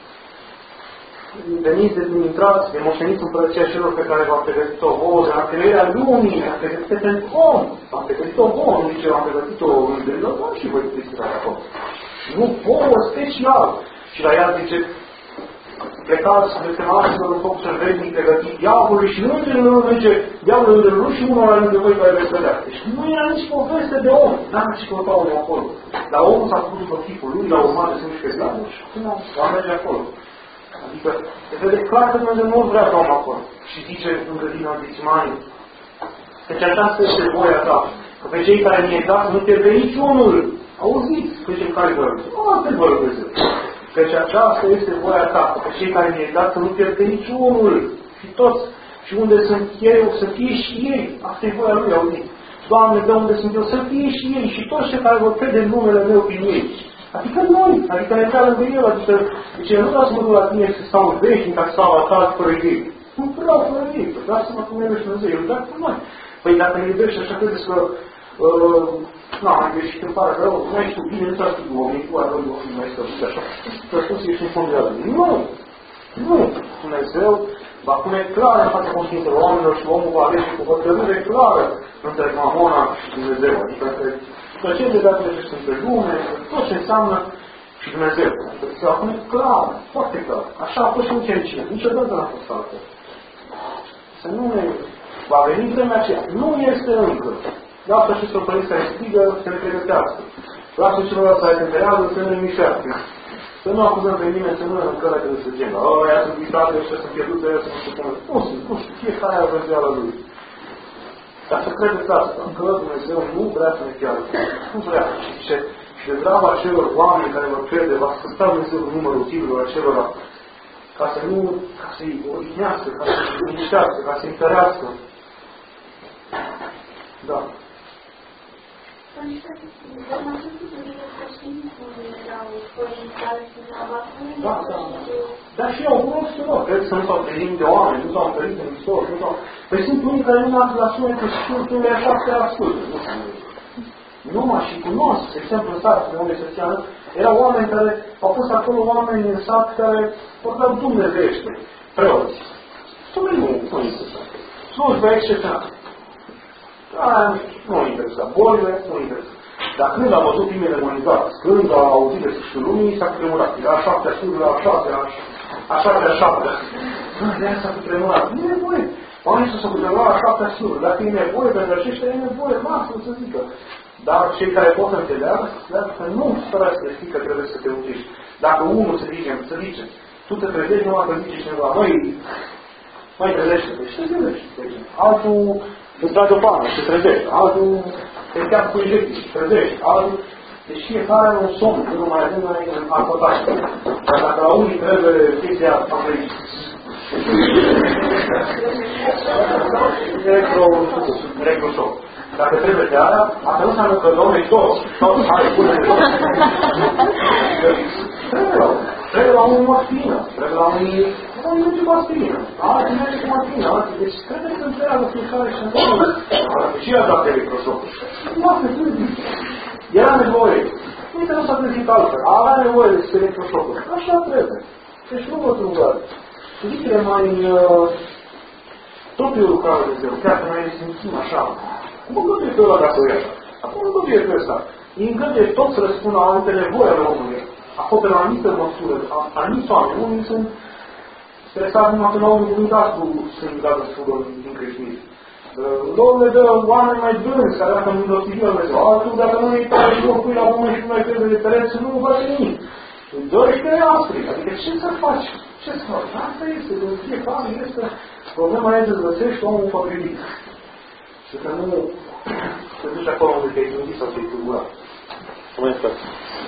veniți de intrați, de moșteniți împărăția celor pe care v-am pregătit-o vouă, de la crearea lumii, am pregătit-o pentru om, am pregătit-o vouă, nu zice, am pregătit-o îngerilor, dar și voi puteți intra acolo. Nu vouă special. Și la ea zice, plecați de temaților în foc cervenic pregătit diavolului și îngerilor, zice, diavolul îngerilor și unul la lângă voi care veți vedea. Deci nu era nici poveste de om, n-am și căuta omul acolo. Dar omul s-a făcut după chipul lui, l-a urmat de să nu-și pe diavol și cum va merge acolo. Adică, se vede clar că Dumnezeu nu vrea ca om acolo. Și zice în grădina Ghețimani, deci aceasta este voia ta, că pe cei care mi-e dat nu pierde niciunul. Auziți, pe cei care vă rog. Asta vă rog Dumnezeu. Căci aceasta este voia ta, că pe cei care mi-e dat să nu pierde niciunul. Și toți. Și unde sunt eu, să fie și ei. Asta e voia lui, auziți. Doamne, de unde sunt eu, să fie și ei. Și toți cei care vor crede în numele meu prin ei. Adică noi, adică ne vrea lângă el, adică, deci eu nu vreau să mă duc la tine să stau în veșnic, ca să stau acasă fără ei. Nu vreau fără ei, vreau să mă cum iubește Dumnezeu, el vrea cu noi. Păi dacă ne iubește așa, credeți că, am greșit, îmi pare rău, nu ai știu bine, nu ți-a știu oamenii, cu arău, nu mai stăpâți așa. Că spus că ești infondiabil. Nu, Dumnezeu va pune clar în fața conștiințelor oamenilor și omul va alege cu hotărâre clară între Mamona și Dumnezeu, adică între cel de dată ce sunt pe lume, tot ce înseamnă și Dumnezeu. Se va pune clar, foarte clar. Așa a fost și ucenicile. Niciodată n-a fost altfel. Să nu ne va veni vremea aceea. Nu este încă. De asta și sunt părinți care strigă să ne pregătească. Lasă celălalt să înțeleagă, să ne liniștească. Să nu acuzăm pe nimeni, să nu ne încălă de săgenda. Aia sunt vitate, ăștia sunt pierdute, aia sunt supune. Nu știu, fiecare are vrăzeala lui. Dar să credeți asta, că Dumnezeu nu vrea să ne piardă. Nu vrea. Și de dragă acelor oameni care vor crede, va scăta Dumnezeu în numărul zilelor acelora, ca să nu, ca să-i odihnească, ca să-i liniștească, ca să-i întărească. Da. Da. Dar și eu cunosc ceva. Cred că nu s-au trezit de oameni, nu s-au întărit în Hristos, nu s-au... Păi sunt unii care nu m-au la sunet, că știu că e așa că ascultă. Numai și cunosc, de exemplu, în sat, de unde se țiană, erau oameni care au pus acolo oameni în sat care vorbeau dumnezeiește, preoți. Nu interesat. Slujba excepțională. Nu interesa. Bolile, nu interesa. Dar când a văzut primele demonizați, când a auzit de sfârșitul lumii, s-a cutremurat. Era a 7-a sură, a 6-a, a 7-a. De aia s-a cutremurat. Nu e nevoie. Oamenii s-a cutremurat a 7-a sură. Dacă e nevoie pentru aceștia, e nevoie. Lasă să zică. Dar cei care pot înțeleagă, că nu spera să știi că trebuie să te uitești. Dacă unul se zice, tu te trezești, numai că zice cineva, măi, trezește-te. Și te trezești. Altul îți trage o pană, se trezește. Altul te încheamă cu injecții, se trezește. Altul... Deci fiecare are un somn, nu mai avem noi în acotaș. Dar dacă la unii trebuie chestia americă, electroșoc. Dacă trebuie de aia, asta nu înseamnă că domnule toți, hai, pune-te toți. Trebuie la unul aspirină, trebuie la unii merge cu aspirină, alții merge cu aspirină, alții, deci trebuie să întreagă fiecare și întreagă. Și ea dat electroșoc. Nu a fost era nevoie. Uite, nu s-a trezit altfel. Avea nevoie de electroșocuri. Așa trebuie. Deci nu vă trugați. Zice mai tot e o lucrare de Dumnezeu, chiar că noi ne simțim așa. Cum îngăduie pe ăla dacă o ia? Acum îngăduie pe ăsta. Îi îngăduie tot să răspundă la anumite nevoie ale omului. Acoperă la anumită măsură. Anumiți oameni. Unii sunt stresați numai că la unul cuvântat cu Sfântul Sfântul din creștinism. Domnul le dă oameni mai bânzi, care dacă nu milostivie Dumnezeu. Altul, dacă nu îi pare și locul la moment și nu mai trebuie de pereți, nu face nimic. Îi dorește pe aspri. Adică ce să faci? Ce să faci? Asta este. De fiecare este. Problema e să găsești omul potrivit. Și să nu te duci acolo unde te-ai gândit sau te-ai tulburat. Mulțumesc.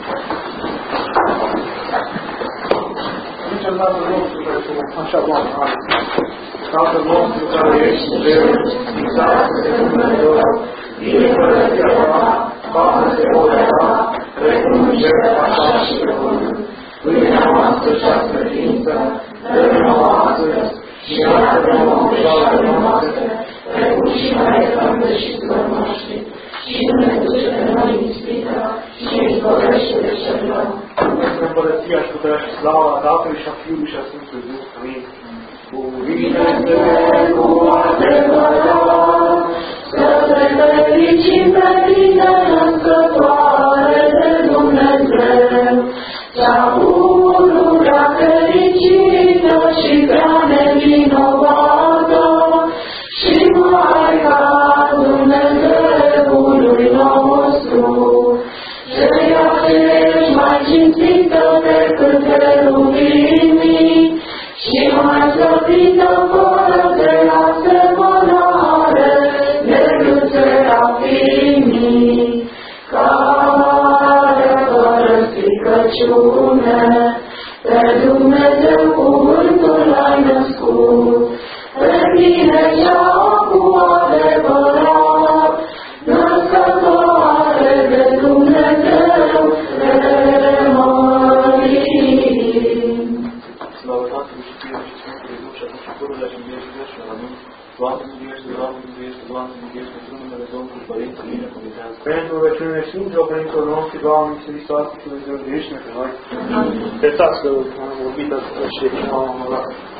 Nici în Tatăl nostru care sunt așa, Doamne, Tatăl nostru care ești în ceruri, sfințească-te numele Tău, vie împărăția Ta, facă-se voia Ta, precum în cer, așa și pe pământ. pâinea noastră cea sfătință, dă-ne nouă astăzi și iartă-ne greșelile noastre, precum și noi iertăm greșiților noștri, și nu ne duce pe noi în ispită, și ne izbăvește de cel rău. Pentru împărăția și puterea și slava Tatălui și a Fiului și a Sfântului Duh. Amin. Cuvinte cu adevărat, să te fericim pe tine, născătoare de Dumnezeu, cea pururea fericită și prea nevinovată, și Maica Dumnezeului nostru, ceea ce ești mai cinstită decât cherubimii, și mai slăvită fără de asemănare decât serafimii, care fără stricăciune pe Dumnezeu cuvântul l-ai născut, pe tine cea cu adevărat, născătoare de Dumnezeu, te mărim. Slavă Tatălui și Fiului și Sfântului Duh și acum și pururea și în viața veșnică. Amin. Doamne mântuiește, Doamne mântuiește, Doamne mântuiește, într-un numele Domnului Părinții binecuvintează. Pentru rugăciunile Sfinților Părinților noștri, Doamne, Iisus Hristos, Dumnezeu, miluiește-ne pe noi. Pe Tatăl, am vorbit și am